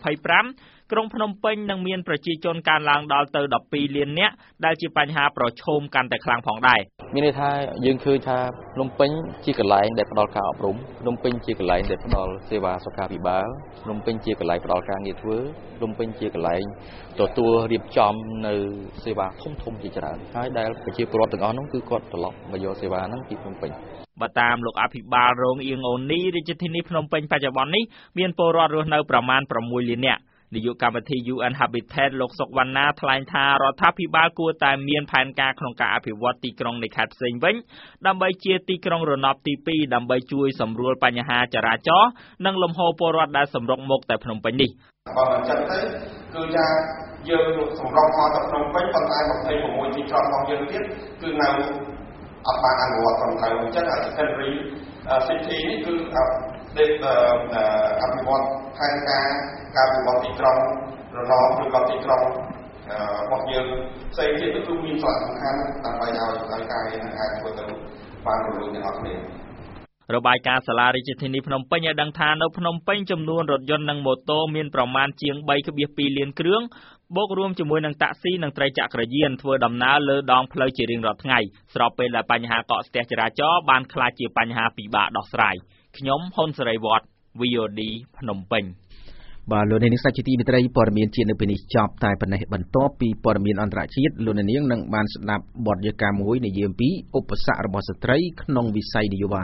S8: 2025ក្រុងភ្នំពេញនឹងមានប្រជាជនកើនឡើងដល់ទៅ12 លាននាក់ដែលជាបញ្ហាប្រឈមកាន់តែខ្លាំងផងដែរ
S14: មានន័យថាយើងឃើញថាភ្នំពេញជាកន្លែងដែលផ្ដល់ការអប់រំភ្នំពេញជាកន្លែងដែលផ្ដល់សេវាសុខាភិបាលភ្នំពេញជាកន្លែងផ្ដល់ការងារធ្វើភ្នំពេញជាកន្លែងទទួលរៀបចំនៅសេវាធំៗជាច្រើនហើយដែលប្រជាពលរដ្ឋទាំងអស់នោះគឺគាត់ត្រឡប់មកយកសេវាហ្នឹងពីភ្នំពេញ
S8: បើតាមលោកអភិបាលរងអៀងអូនីរាជធានីភ្នំពេញបច្ចុប្បន្ននេះមានពលរដ្ឋរស់នៅប្រមាណ6 លាននាក់នាយកកម្មវិធី UN Habitat លោកសុកវណ្ណាថ្លែងថារដ្ឋាភិបាលគួរតែមានផែនការក្នុងការអភិវឌ្ឍទីក្រុងនៃខេត្តផ្សេងវិញដើម្បីជាទីក្រុងរណបទី2ដើម្បីជួយសម្រួលបញ្ហាចរាចរណ៍និងលំហូរពលរដ្ឋដែលសម្រុកមកតែភ្នំពេញនេះ
S15: បើមិនចឹងទេគឺថាយើងសម្រុកមកទៅភ្នំពេញប៉ុន្តែ26ទីក្រុងរបស់យើងទៀតគឺនៅអត់បានអនុវត្តត្រឹមត្រូវអញ្ចឹង secondary city នេះគឺអភិវឌ្ឍផែនការវិវត្តទីក្រុងរណបឬក៏ទីក្រុងរបស់យើងផ្សេងទៀតគឺមានសារៈសំខាន់ដើម្បីឲ្យការងារនឹងអាចធ្វើទៅបានរលូនទាំងអស់គ្នា
S8: របាយការណ៍សាលារាជធានីភ្នំពេញឲ្យដឹងថានៅភ្នំពេញចំនួនរថយន្តនិងម៉ូតូមានប្រមាណជាង 3.2 លានគ្រឿងបូករួមជាមួយនឹងតាក់ស៊ីនិងត្រីចក្រយានធ្វើដំណើរលើដងផ្លូវជារៀងរាល់ថ្ងៃស្របពេលដែលបញ្ហាកកស្ទះចរាចរណ៍បានក្លាយជាបញ្ហាពិបាកដោះស្រាយខ្ញុំហ៊ុនសេរីវត្ត VOD ភ្នំពេញ
S5: បាទលោកនាងសាច់ទីមេត្រីព័ត៌មានជាតិនៅពេលនេះចប់តែប៉ុណ្ណេះបន្ទាប់ពីព័ត៌មានអន្តរជាតិលោកនាងនឹងបានស្ដាប់បទយកាមួយនិយាយអំពីឧបសគ្គរបស់ស្ត្រីក្នុងវិស័យនយោបាយ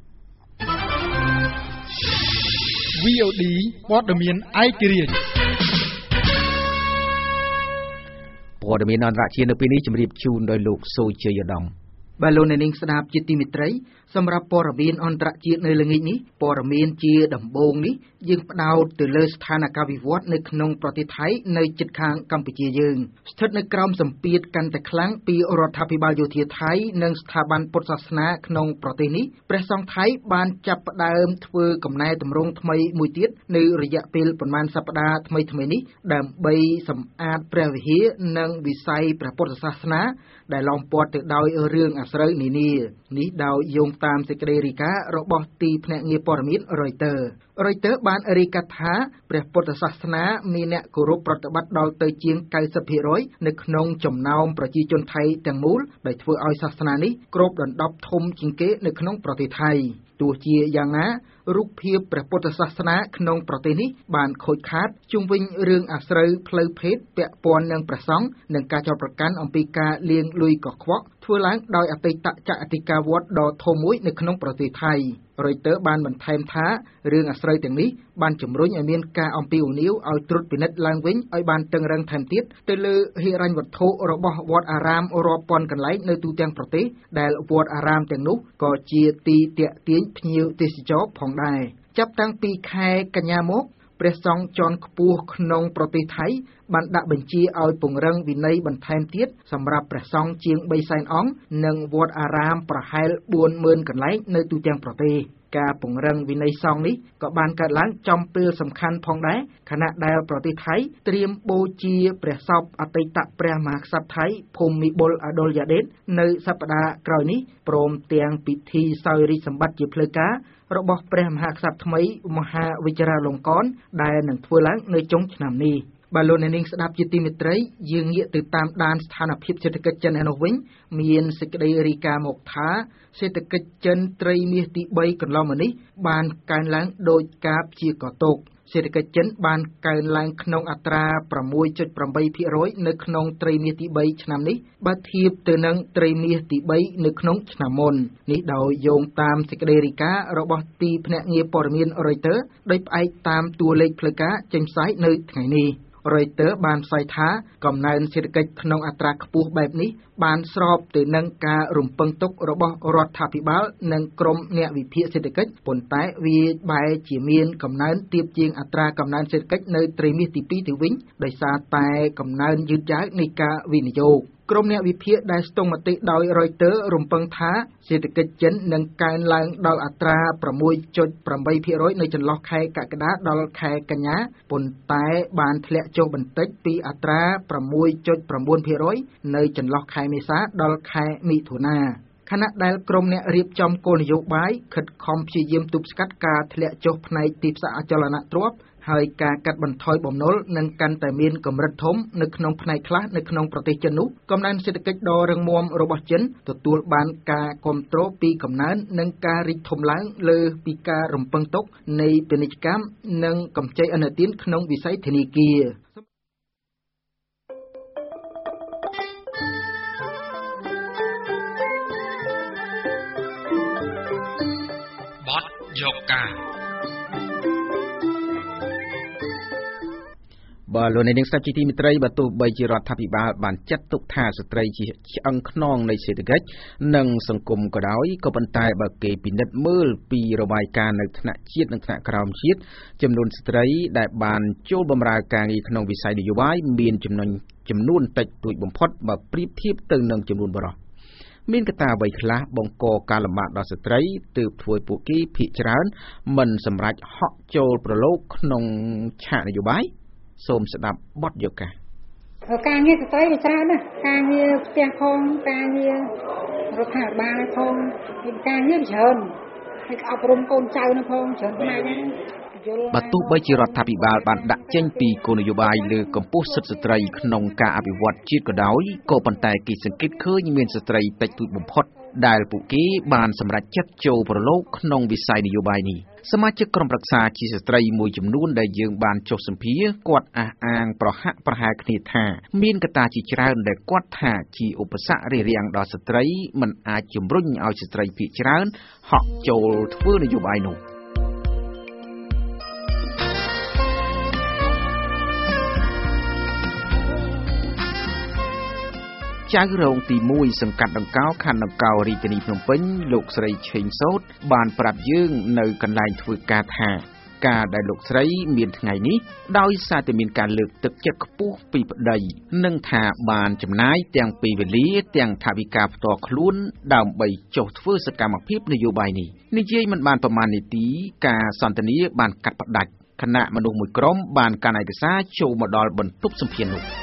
S16: VOD ព័ត៌មានឯករាជ្យ
S5: ព័ត៌មានអន្តរជាតិនៅពេលនេះជម្រាបជូនដោយលោកសូជ័យឧត្តម
S17: បាទលោកអ្នកនាងស្ដាប់ជាទីមេត្រីសម្រាប់ព័ត៌មានអន្តរជាតិនៅល្ងាចនេះព័ត៌មានជាដំបូងនេះយើងផ្ដោតទៅលើស្ថានភាពវិវត្តនៅក្នុងប្រទេសថៃនៅជិតខាងកម្ពុជាយើងស្ថិតនៅក្រោមសម្ពាធកាន់តែខ្លាំងពីរដ្ឋាភិបាលយោធាថៃនិងស្ថាប័នពុទ្ធសាសនាក្នុងប្រទេសនេះព្រះសង្ឃថៃបានចាប់ផ្ដើមធ្វើកំណែតម្រង់ថ្មីមួយទៀតនៅរយៈពេលប្រមាណសប្តាហ៍ថ្មីៗនេះដើម្បីសម្អាតព្រះវិហារនិងវិស័យព្រះពុទ្ធសាសនាដែលឡោមព័ទ្ធទៅដោយរឿងអាស្រូវនានានេះដោយយោងតាមសេចក្តីរាយការណ៍របស់ទីភ្នាក់ងារព័ត៌មាន Reuters បានរាយការណ៍ថាព្រះពុទ្ធសាសនាមានអ្នកគោរពប្រតិបត្តិដល់ទៅជាង 90% នៅក្នុងចំណោមប្រជាជនថៃទាំងមូលដែលធ្វើឲ្យសាសនានេះគ្របដណ្ដប់ធំជាងគេនៅក្នុងប្រទេសថៃទោះជាយ៉ាងណារូបភាពព្រះពុទ្ធសាសនាក្នុងប្រទេសនេះបានខូចខាតជុំវិញរឿងអាស្រូវផ្លូវភេទពាក់ព័ន្ធនឹងព្រះសង្ឃនិងការចោទប្រកាន់អំពីការលាងលុយកខ្វក់ធ្វើឡើងដោយអតីតចក្រអធិការវត្តដ៏ធំមួយនៅក្នុងប្រទេសថៃ Reuters បានបន្ថែមថារឿងអាស្រូវទាំងនេះបានជំរុញឲ្យមានការអំពាវនាវឲ្យត្រួតពិនិត្យឡើងវិញឲ្យបានតឹងរ៉ឹងថែមទៀតទៅលើហិរញ្ញវត្ថុរបស់វត្តអារាមរាប់ពាន់កន្លែងនៅទូទាំងប្រទេសដែលវត្តអារាមទាំងនោះក៏ជាទីទាក់ទាញភ្ញៀវទេសចរផងដែរចាប់តាំងពីខែកញ្ញាមកព្រះសង្ឃជាន់ខ្ពស់ក្នុងប្រទេសថៃបានដាក់បញ្ជាឲ្យពង្រឹងវិន័យបន្ថែមទៀតសម្រាប់ព្រះសង្ឃជាង 300,000 អង្គនិងវត្តអារាមប្រហែល 40,000 កន្លែងនៅទូទាំងប្រទេសការពង្រឹងវិន័យសង្ឃនេះក៏បានកើតឡើងចំពេលសំខាន់ផងដែរខណៈដែលប្រទេសថៃត្រៀមបូជាព្រះសពអតីតព្រះមហាក្សត្រថៃភូមិបុលអដុលយ៉ាដេតនៅសប្តាហ៍ក្រោយនេះព្រមទាំងពិធីសោយរាជ្យសម្បត្តិជាផ្លូវការរបស់ព្រះមហាក្សត្រថ្មីមហាវិជ្ជរាលង្កនដែលនឹងធ្វើឡើងនៅចុងឆ្នាំនេះបាទលោកអ្នកនាងស្ដាប់ជាទីមេត្រីយើងងាកទៅតាមដានស្ថានភាពសេដ្ឋកិច្ចចិនឯនោះវិញមានសេចក្តីរាយការណ៍មកថាសេដ្ឋកិច្ចចិនត្រីមាសទី3កន្លងមកនេះបានកើនឡើងដោយការព្យាករណ៍ទុកសេដ្ឋកិច្ចចិនបានកើនឡើងក្នុងអត្រា 6.8% នៅក្នុងត្រីមាសទី3ឆ្នាំនេះបើធៀបទៅនឹងត្រីមាសទី3នៅក្នុងឆ្នាំមុននេះដោយយោងតាមសេចក្តីរាយការណ៍របស់ទីភ្នាក់ងារព័ត៌មាន Reuters ដោយផ្អែកតាមតួលេខផ្លូវការចេញផ្សាយនៅថ្ងៃនេះReuters បានផ្សាយថាកំណើនសេដ្ឋកិច្ចក្នុងអត្រាខ្ពស់បែបនេះបានស្របទៅនឹងការរំពឹងទុករបស់រដ្ឋាភិបាលនិងក្រុមអ្នកវិភាគសេដ្ឋកិច្ចប៉ុន្តែវាបែរជាមានកំណើនទាបជាងអត្រាកំណើនសេដ្ឋកិច្ចនៅត្រីមាសទី2ទៅវិញដោយសារតែកំណើនយឺតយ៉ាវនៃការវិនិយោគក្រុមអ្នកវិភាគដែលស្ទង់មតិដោយ Reuters រំពឹងថាសេដ្ឋកិច្ចចិននឹងកើនឡើងដល់អត្រា 6.8% នៅចន្លោះខែកក្កដាដល់ខែកញ្ញាប៉ុន្តែបានធ្លាក់ចុះបន្តិចពីអត្រា 6.9% នៅចន្លោះខែមេសាដល់ខែមិថុនាខណៈដែលក្រុមអ្នករៀបចំគោលនយោបាយខិតខំព្យាយាមទប់ស្កាត់ការធ្លាក់ចុះផ្នែកទីផ្សារអចលនទ្រព្យហើយការកាត់បន្ថយបំណុលនឹងកាន់តែមានកម្រិតធំនៅក្នុងផ្នែកខ្លះនៅក្នុងប្រទេសចិននោះកំណើនសេដ្ឋកិច្ចដ៏រឹងមាំរបស់ចិនទទួលបានការគាំទ្រពីកំណើននិងការរីកធំឡើងលើពីការរំពឹងទុកនៃពាណិជ្ជកម្មនិងកម្ចីឥណទានក្នុងវិស័យធនាគារបទយកការ
S5: បាទលោកនាងស្ដាប់ជាទីមេត្រីបើទោះបីជារដ្ឋាភិបាលបានចាត់ទុកថាស្ត្រីជាឆ្អឹងខ្នងនៃសេដ្ឋកិច្ចនិងសង្គមក៏ដោយក៏ប៉ុន្តែបើគេពិនិត្យមើលពីរបាយការណ៍នៅថ្នាក់ជាតិនិងថ្នាក់ក្រោមជាតិចំនួនស្ត្រីដែលបានចូលបម្រើការងារក្នុងវិស័យនយោបាយមានចំនួនតិចតួចបំផុតបើប្រៀបធៀបទៅនឹងចំនួនបុរសមានកត្តាអ្វីខ្លះបង្កការលំបាកដល់ស្ត្រីទើបធ្វើពួកគេភាគច្រើនមិនសម្រេចហក់ចូលប្រឡូកក្នុងឆាកនយោបាយសូមស្ដាប់បទយកកាស
S18: ការងារស្ត្រីច្រើនណាស់ការងារផ្ទះផងការងាររដ្ឋាភិបាលផងការងារច្រើនហើយអប់រំកូនចៅនៅផងច្រើនផ្នែកហ្នឹង
S5: បើទោះបីជារដ្ឋាភិបាលបានដាក់ចេញពីគោលនយោបាយលើកម្ពស់សិទ្ធិស្ត្រីក្នុងការអភិវឌ្ឍជាតិក៏ដោយក៏ប៉ុន្តែគេសង្កេតឃើញមានស្ត្រីតិចតួចបំផុតដែលពួកគេបានសម្រេចចិត្តចូលប្រឡូកក្នុងវិស័យនយោបាយនេះសមាជិកក្រុមប្រឹក្សាជាស្ត្រីមួយចំនួនដែលយើងបានចុះសម្ភាសគាត់អះអាងប្រហាក់ប្រហែលគ្នាថាមានកត្តាជាច្រើនដែលគាត់ថាជាឧបសគ្គរារាំងដល់ស្ត្រីមិនអាចជំរុញឲ្យស្ត្រីភាគច្រើនហក់ចូលធ្វើនយោបាយនោះចៅរងទី1សង្កាត់ដង្កោខណ្ឌដង្កោរាជធានីភ្នំពេញលោកស្រីឆេងសោតបានប្រាប់យើងនៅកន្លែងធ្វើការថាការដែលលោកស្រីមានថ្ងៃនេះដោយសារតែមានការលើកទឹកចិត្តខ្ពស់ពីប្តីនិងថាបានចំណាយទាំងពេលវេលាទាំងថវិកាផ្ទាល់ខ្លួនដើម្បីចុះធ្វើសកម្មភាពនយោបាយនេះនិយាយមិនបានប្រមាណនាទីការសន្ទនាបានកាត់ផ្ដាច់គណៈមនុស្សមួយក្រុមបានកាន់ឯកសារចូលមកដល់បន្ទប់សម្ភារនោះ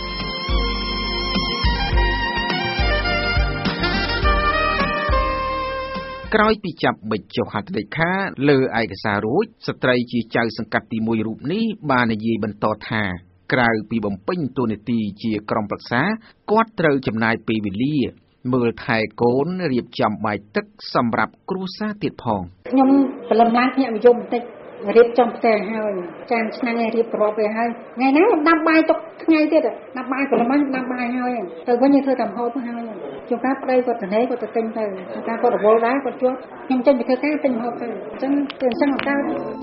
S5: ក្រោយពីចាប់បិចចុះហត្ថលេខាលើឯកសាររួចស្ត្រីជាចៅសង្កាត់ទី1រូបនេះបាននិយាយបន្តថាក្រៅពីបំពេញតួនាទីជាក្រុមប្រឹក្សាគាត់ត្រូវចំណាយពេលវេលាមើលថែកូនរៀបចំបាយទឹកសម្រាប់គ្រួសារទៀតផង
S18: ខ្ញុំព្រលឹមឡើងភ្នាក់និយមបន្តិចរៀបចំផ្ទះហើយចានឆ្នាំងរៀបប្រອບទៅហើយថ្ងៃណាដាំបាយទុកថ្ងៃទៀតដាំបាយព្រលឹមដាំបាយហើយទៅវិញធ្វើតាមហូបទៅហើយជួនកាលប្តីគាត់ទៅគាត់ទៅទិញទៅជួនកាលគាត់រវល់ដែរគាត់ជួបខ្ញុំចេញពីធ្វើការទិញហូបទៅអញ្ចឹងគឺអញ្ចឹងទៅ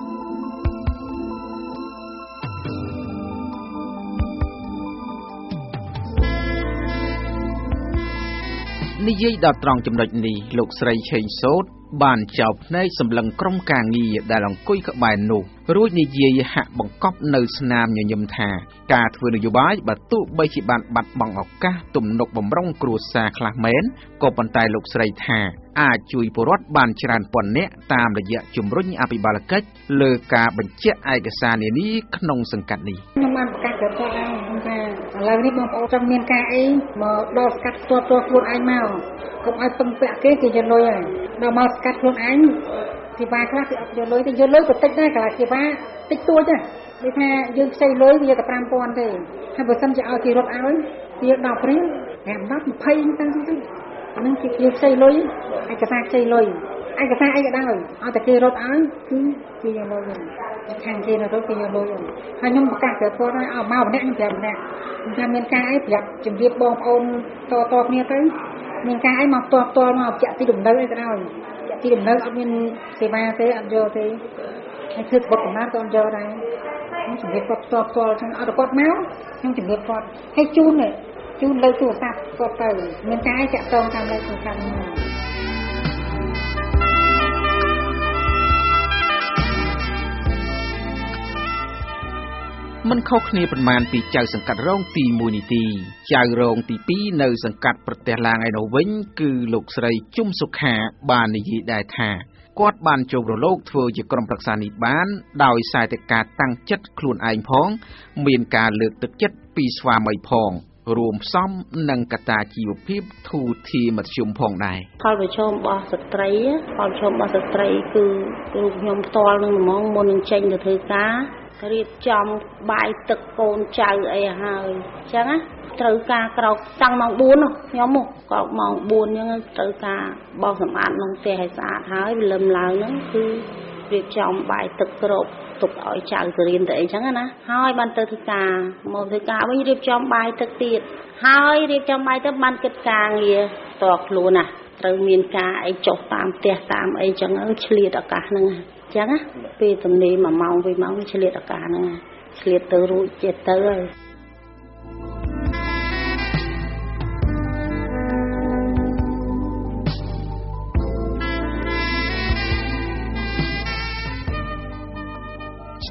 S5: និយាយដល់ត្រង់ចំណុចនេះលោកស្រីឆេងសោតបានចោលភ្នែកសម្លឹងក្រុមការងារដែលអង្គុយក្បែរនោះរួចនិយាយហាក់បង្កប់នៅស្នាមញញឹមថាការធ្វើនយោបាយបើទោះបីជាបានបាត់បង់ឱកាសទំនុកបម្រុងគ្រួសារខ្លះមែនក៏ប៉ុន្តែលោកស្រីថាអាចជួយពលរដ្ឋបានច្រើនពាន់នាក់តាមរយៈជំរុញអភិបាលកិច្ចលើការបញ្ជាក់ឯកសារនានាក្នុងសង្កាត់នេះ
S18: ខ្ញុំបានប្រកាសទៅគាត់ថាឥឡូវនេះបងប្អូនចង់មានការអីមកដល់ស្កាត់ផ្ទាល់ខ្លួនឯងមកកុំឲ្យពឹងពាក់គេយកលុយហើយដល់មកស្កាត់ខ្លួនឯងសេវាខ្លះគេអត់យកលុយទេយកលុយក៏តិចដែរកន្លះសេវាតិចតួចទេដូចថាយើងខ្ចីលុយវាតែ 5,000 ទេហើយបើសិនជាឲ្យគេរត់ឲ្យវា10រៀល5 10 20ទៅហ្នឹងគេខ្ចីលុយឯកសារខ្ចីលុយឯកសារអីក៏ដោយឲ្យតែគេរត់ឲ្យគឺគេយកលុយខាងគេរត់គេយកលុយហើយខ្ញុំប្រកាសទៅគាត់ឲ្យមកម្នាក់ខ្ញុំប្រាប់ម្នាក់ថាមានការអីប្រាប់ជម្រាបបងប្អូនតគ្នាទៅមានការអីមកផ្ទាល់មកចាក់ទីដំណើរអីក៏ដោយចាក់ទីដំណើរអត់មានសេវាទេអត់យកទេហើយធ្វើបុកកំណត់ក៏អត់យកដែរខ្ញុំជម្រាបគាត់ផ្ទាល់ចឹងអត់គាត់មកខ្ញុំជម្រាបគាត់ឲ្យជូនលើទូរស័ព្ទគាត់ទៅមានការអីចាក់តងតាមលើទូរស័ព្ទមក
S5: មិនខុសគ្នាប៉ុន្មានពីចៅសង្កាត់រងទី1នេះទីចៅរងទី2នៅសង្កាត់ប្រទេសឡាងឯនោះវិញគឺលោកស្រីជុំសុខាបាននិយាយដែរថាគាត់បានចូលប្រឡូកធ្វើជាក្រុមប្រឹក្សានេះបានដោយសារតែការតាំងចិត្តខ្លួនឯងផងមានការលើកទឹកចិត្តពីស្វាមីផងរួមផ្សំនឹងកត្តាជីវភាពធូរធារមធ្យមផងដែរ
S19: ផលប្រឈមរបស់ស្ត្រីគឺខ្ញុំផ្ទាល់នឹងហ្មងមុននឹងចេញទៅធ្វើការរៀបចំបាយទឹកកូនចៅអីហើយអញ្ចឹងណាត្រូវការក្រោកតាំងម៉ោង 4 ខ្ញុំក្រោកម៉ោង 4 អញ្ចឹងត្រូវការបោសសម្អាតក្នុងផ្ទះឲ្យស្អាតហើយព្រលឹមឡើងហ្នឹងគឺរៀបចំបាយទឹកគ្របទុកឲ្យចៅទៅរៀនទៅអីចឹងណាហើយបានទៅធ្វើការមកធ្វើការវិញរៀបចំបាយទឹកទៀតហើយរៀបចំបាយទឹកបានគិតការងារតខ្លួនណាត្រូវមានការអីចុះតាមផ្ទះតាមអីចឹងឆ្លៀតឱកាសហ្នឹងចឹងណាពេលទំនេរ1ម៉ោង2ម៉ោងឆ្លៀតឱកាសហ្នឹងឆ្លៀតទៅរួចចិត្តទៅហើយ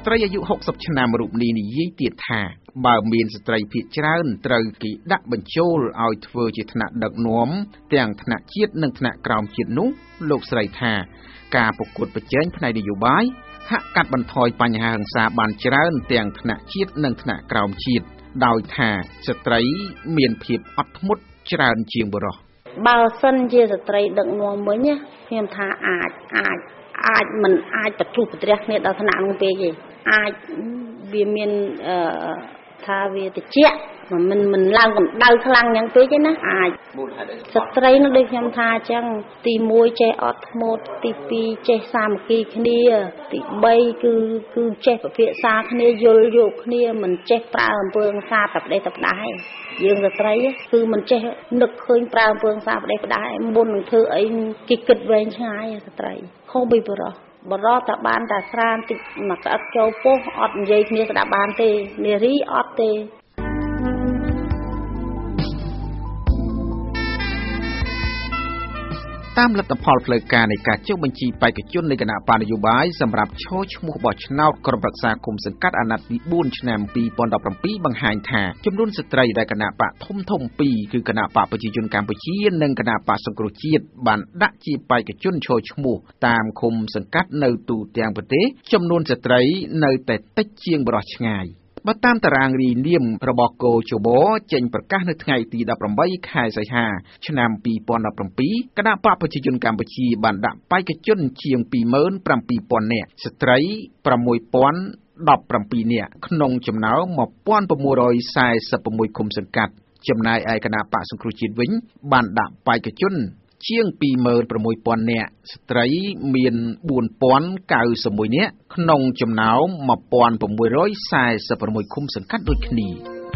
S5: ត្រីអាយុ60ឆ្នាំរូបនេះនិយាយទៀតថាបើមានស្ត្រីភាគច្រើនត្រូវគេដាក់បញ្ចូលឲ្យធ្វើជាថ្នាក់ដឹកនាំទាំងថ្នាក់ជាតិនិងថ្នាក់ក្រោមជាតិនោះលោកស្រីថាការប្រកួតប្រជែងផ្នែកនយោបាយហាក់កាត់បន្ថយបញ្ហាហិង្សាបានច្រើនទាំងថ្នាក់ជាតិនិងថ្នាក់ក្រោមជាតិដោយថាស្ត្រីមានភាពអត់ធ្មត់ច្រើនជាងបុរស
S19: បើសិនជាស្ត្រីដឹកនាំវិញណាខ្ញុំថាអាចមិនអាចបទុះប្រះគ្នាដល់ថ្នាក់នោះពេកទេអាចវាមានថាវាតិចមិនឡើងកម្ដៅខ្លាំងយ៉ាងពេកទេណាអាចស្ត្រីនោះដូចខ្ញុំថាអញ្ចឹងទី1ចេះអត់ធ្មត់ទី2ចេះសាមគ្គីគ្នាទី3គឺចេះពិភាក្សាគ្នាយល់យោគគ្នាមិនចេះប្រើអំពើហិង្សាតែផ្ដេសតែផ្ដាស់យើងស្ត្រីគឺមិនចេះនឹកឃើញប្រើអំពើហិង្សាផ្ដេសផ្ដាស់មុននឹងធ្វើអីគេគិតវែងឆ្ងាយស្ត្រីខុសពីបុរសតែបានតែស្រានតិចមកក្អឹកចូលពោះអត់និយាយគ្នាស្ដាប់បានទេនារីអត់ទេ
S5: តាមលទ្ធផលផ្លូវការនៃការចុះបញ្ជីបេក្ខជននៃគណៈបកនយោបាយសម្រាប់ឈរឈ្មោះបោះឆ្នោតក្រុមប្រឹក្សាគុំសង្កាត់អាណត្តិទី4ឆ្នាំ2017បង្ហាញថាចំនួនស្ត្រីដែលគណៈបកធំ2គឺគណៈបកប្រជាជនកម្ពុជានិងគណៈបកសង្គ្រោះជាតិបានដាក់ជាបេក្ខជនឈរឈ្មោះតាមឃុំសង្កាត់នៅទូទាំងប្រទេសចំនួនស្ត្រីនៅតែតិចជាងបុរសឆ្ងាយបើតាមតារាងរាយនាមរបស់កោជបចេញប្រកាសនៅថ្ងៃទី18ខែសីហាឆ្នាំ2017គណៈបកប្រជាជនកម្ពុជាបានដាក់បេក្ខជនជាង 27,000 នាក់ស្ត្រី 6,017 នាក់ក្នុងចំណោម 1,646 ឃុំសង្កាត់ចំណែកឯគណៈបកសង្គ្រោះជាតិវិញបានដាក់បេក្ខជនជាង 26,000 នាក់ស្ត្រីមាន 4,091 នាក់ក្នុងចំណោម 1,646 ឃុំសង្កាត់ដូចគ្នា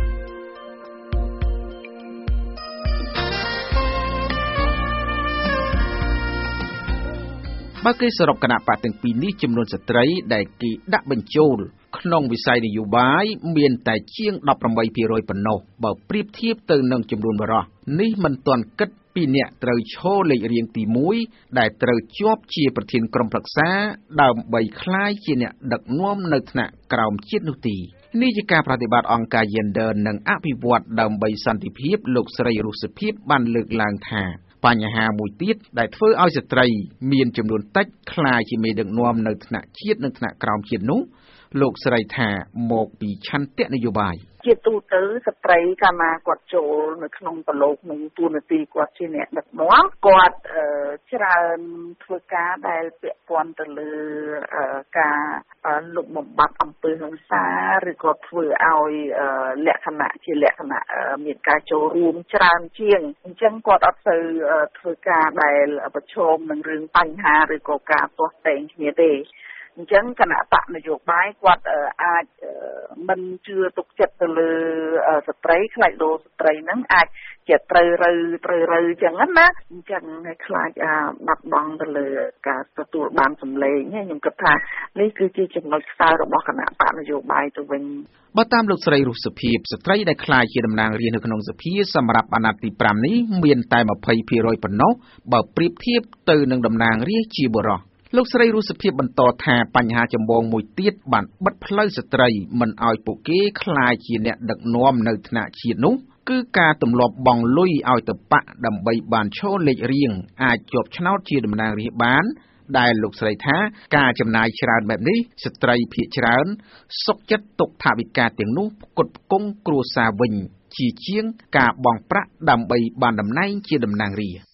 S5: បើគេសរុបគណៈបកទាំងពីរនេះចំនួនស្ត្រីដែលគេដាក់បញ្ចូលក្នុងវិស័យនយោបាយមានតែជាង 18% ប៉ុណ្ណោះបើប្រៀបធៀបទៅនឹងចំនួនបុរសនេះមិនទាន់គិតពីអ្នកត្រូវឈរលេខរៀងទី1ដែលត្រូវជាប់ជាប្រធានក្រុមប្រឹក្សាដើម្បីក្លាយជាអ្នកដឹកនាំនៅថ្នាក់ក្រោមជាតិនោះទេនេះជាការប្រតិបត្តិអង្គការ Gender និងអភិវឌ្ឍដើម្បីសន្តិភាពលោកស្រីរុស្សុភាពបានលើកឡើងថាបញ្ហាមួយទៀតដែលធ្វើឲ្យស្ត្រីមានចំនួនតិចក្លាយជាមេដឹកនាំនៅថ្នាក់ជាតិនិងថ្នាក់ក្រោមជាតិនោះលោកស្រីថាមកពីឆន្ទៈនយោបាយ
S12: ជាទូទៅស្ត្រីកាលណាគាត់ចូលនៅក្នុងប្រឡូកនឹងទូនាទីគាត់ជាអ្នកដឹកនាំគាត់ច្រើនធ្វើការដែលពាក់ព័ន្ធទៅលើការលុបបំបាត់អំពើហិង្សាឬក៏ធ្វើឲ្យលក្ខណៈមានការចូលរួមច្រើនជាងអញ្ចឹងគាត់អត់ទៅធ្វើការដែលប្រឈមនឹងរឿងបញ្ហាឬក៏ការទាស់ទែងគ្នាទេអញ្ចឹងគណៈបកនយោបាយគាត់អាចមិនជឿទុកចិត្តទៅលើស្ត្រីខ្លាចលោស្ត្រីហ្នឹងអាចជាត្រូវរើអញ្ចឹងណាអញ្ចឹងឲ្យខ្លាចបាត់បង់ទៅលើការទទួលបានសម្លេងខ្ញុំគិតថានេះគឺជាចំណុចខ្សោយរបស់គណៈបកនយោបាយទៅវិញ
S5: បើតាមលោកស្រីរុស្សុភាពស្ត្រីដែលក្លាយជាតំណាងរាស្ត្រនៅក្នុងសភាសម្រាប់អាណត្តិទី5នេះមានតែ 20% ប៉ុណ្ណោះបើប្រៀបធៀបទៅនឹងតំណាងរាស្ត្រជាបុរសលោកស្រីរុស្សុភាពបន្តថាបញ្ហាចម្បងមួយទៀតបានបិទផ្លូវស្ត្រីមិនឲ្យពួកគេក្លាយជាអ្នកដឹកនាំនៅថ្នាក់ជាតិនោះគឺការទម្លាប់បង់លុយឲ្យទៅបកដើម្បីបានឈរលេខរៀងអាចជាប់ឆ្នោតជាតំណាងរាស្ត្របានដែលលោកស្រីថាការចំណាយច្រើនបែបនេះស្ត្រីភាគច្រើនសុខចិត្តទុកថវិកាទាំងនោះផ្គត់ផ្គង់គ្រួសារវិញជាជាងការបង់ប្រាក់ដើម្បីបានតំណែងជាតំណាងរាស្ត្រ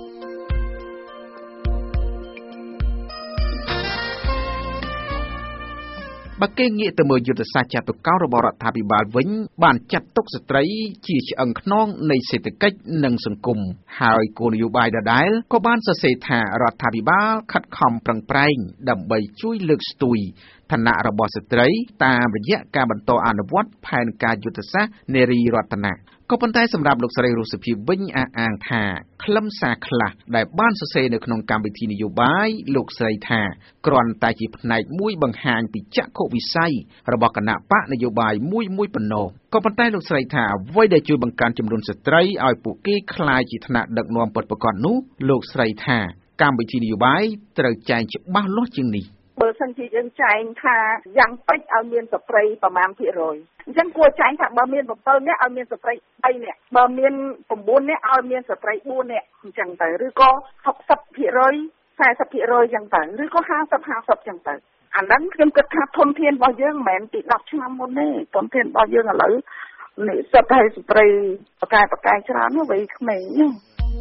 S5: បើគេងាកទៅមើលយុទ្ធសាស្ត្រចាត់តុកោរបស់រដ្ឋាភិបាលវិញបានចាត់ទុកស្ត្រីជាឆ្អឹងខ្នងនៃសេដ្ឋកិច្ចនិងសង្គមហើយគោលនយោបាយដដែលក៏បានសរសេរថារដ្ឋាភិបាលខិតខំប្រឹងប្រែងដើម្បីជួយលើកស្ទួយឋានៈរបស់ស្ត្រីតាមរយៈការបន្តអនុវត្តផែនការយុទ្ធសាស្ត្រនារីរតនៈក៏ប៉ុន្តែសម្រាប់លោកស្រីរុស្សុភាពវិញអះអាងថាខ្លឹមសារខ្លះដែលបានសរសេរនៅក្នុងកម្មវិធីនយោបាយលោកស្រីថាគ្រាន់តែជាផ្នែកមួយបង្ហាញពីចក្ខុវិស័យរបស់គណៈបកនយោបាយមួយប៉ុណ្ណោះក៏ប៉ុន្តែលោកស្រីថាអ្វីដែលជួយបង្កើនចំនួនស្ត្រីឲ្យពួកគេក្លាយជាថ្នាក់ដឹកនាំពិតប្រាកដនោះលោកស្រីថាកម្មវិធីនយោបាយត្រូវចែងច្បាស់លាស់ជាងនេះ
S20: បើសិនជាយើងចែងថាយ៉ាងតិចឲ្យមានស្ត្រីប្រមាណភាគរយអញ្ចឹងគួរចែងថាបើមាន7នាក់ឲ្យមានស្ត្រី3នាក់បើមាន9នាក់ឲ្យមានស្ត្រី4នាក់អញ្ចឹងទៅឬក៏ 60% 40% ចឹងទៅឬក៏50 ចឹងទៅអាហ្នឹងខ្ញុំគិតថាធនធានរបស់យើងមិនមែនពី10ឆ្នាំមុនទេធនធានរបស់យើងឥឡូវនិស្សិតហើយស្ត្រីបកកាយច្រើនវ័យក្មេងណា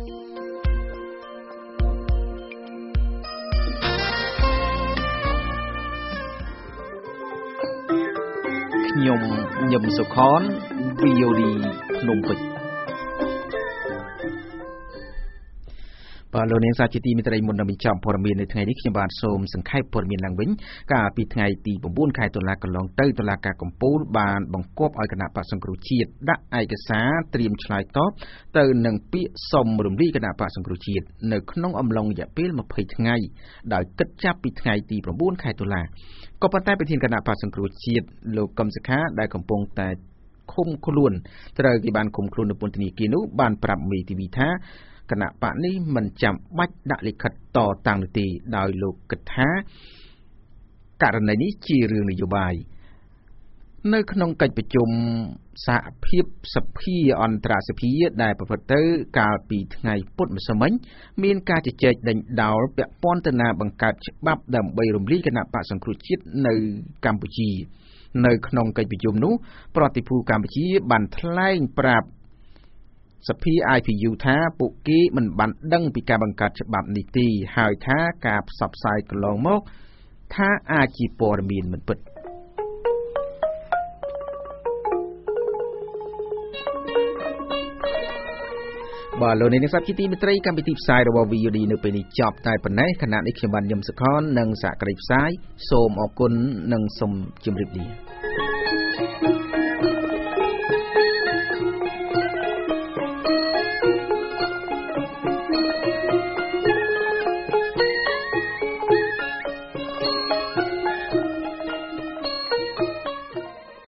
S5: ខ្ញុំញឹមសុខន VOD ភ្នំពេញបាទលោកនាងសាជាទីមេត្រីមុននឹងបញ្ចប់ព័ត៌មាននៅថ្ងៃនេះខ្ញុំបាទសូមសង្ខេបព័ត៌មានឡើងវិញកាលពីថ្ងៃទី9ខែតុលាកន្លងទៅតុលាការកំពូលបានបង្គាប់ឲ្យគណៈបក្សសង្គ្រោះជាតិដាក់ឯកសារត្រៀមឆ្លើយតបទៅនឹងពាក្យសុំរំលាយគណៈបក្សសង្គ្រោះជាតិនៅក្នុងអំឡុងរយៈពេល20ថ្ងៃដោយគិតចាប់ពីថ្ងៃទី9ខែតុលាក៏ប៉ុន្តែប្រធានគណៈបក្សសង្គ្រោះជាតិលោកកឹមសុខាដែលកំពុងតែឃុំខ្លួនត្រូវគេបានឃុំខ្លួននៅពន្ធនាគារនោះបានប្រាប់មេធាវីថាគណៈបកនេះមិនចាំបាច់ដាក់លិខិតតតាំងនោះទេដោយលោកគិតថាករណីនេះជារឿងនយោបាយនៅក្នុងកិច្ចប្រជុំសហភាពសភាអន្តរសភាដែលប្រព្រឹត្តទៅកាលពីថ្ងៃពុធម្សិលមិញមានការជជែកដេញដោលពាក់ព័ន្ធទៅនឹងបង្កើតច្បាប់ដើម្បីរំលាយគណៈបក្សសង្គ្រោះជាតិនៅកម្ពុជានៅក្នុងកិច្ចប្រជុំនោះប្រតិភូកម្ពុជាបានថ្លែងប្រាប់សភា IPU ថាពួកគេមិនបានដឹងពីការបង្កើតច្បាប់នេះទេហើយថាការផ្សព្វផ្សាយកន្លងមកថាអាចជាព័ត៌មានមិនពិតបាទលោកនាងសាប់ជាទីមេត្រីកម្មវិធីផ្សាយរបស់ VOD នៅពេលនេះចប់តែប៉ុណ្ណេះខណៈនេះខ្ញុំបានញឹមសុខននិងសហការីផ្សាយសូមអរគុណនិងសូមជម្រាបលា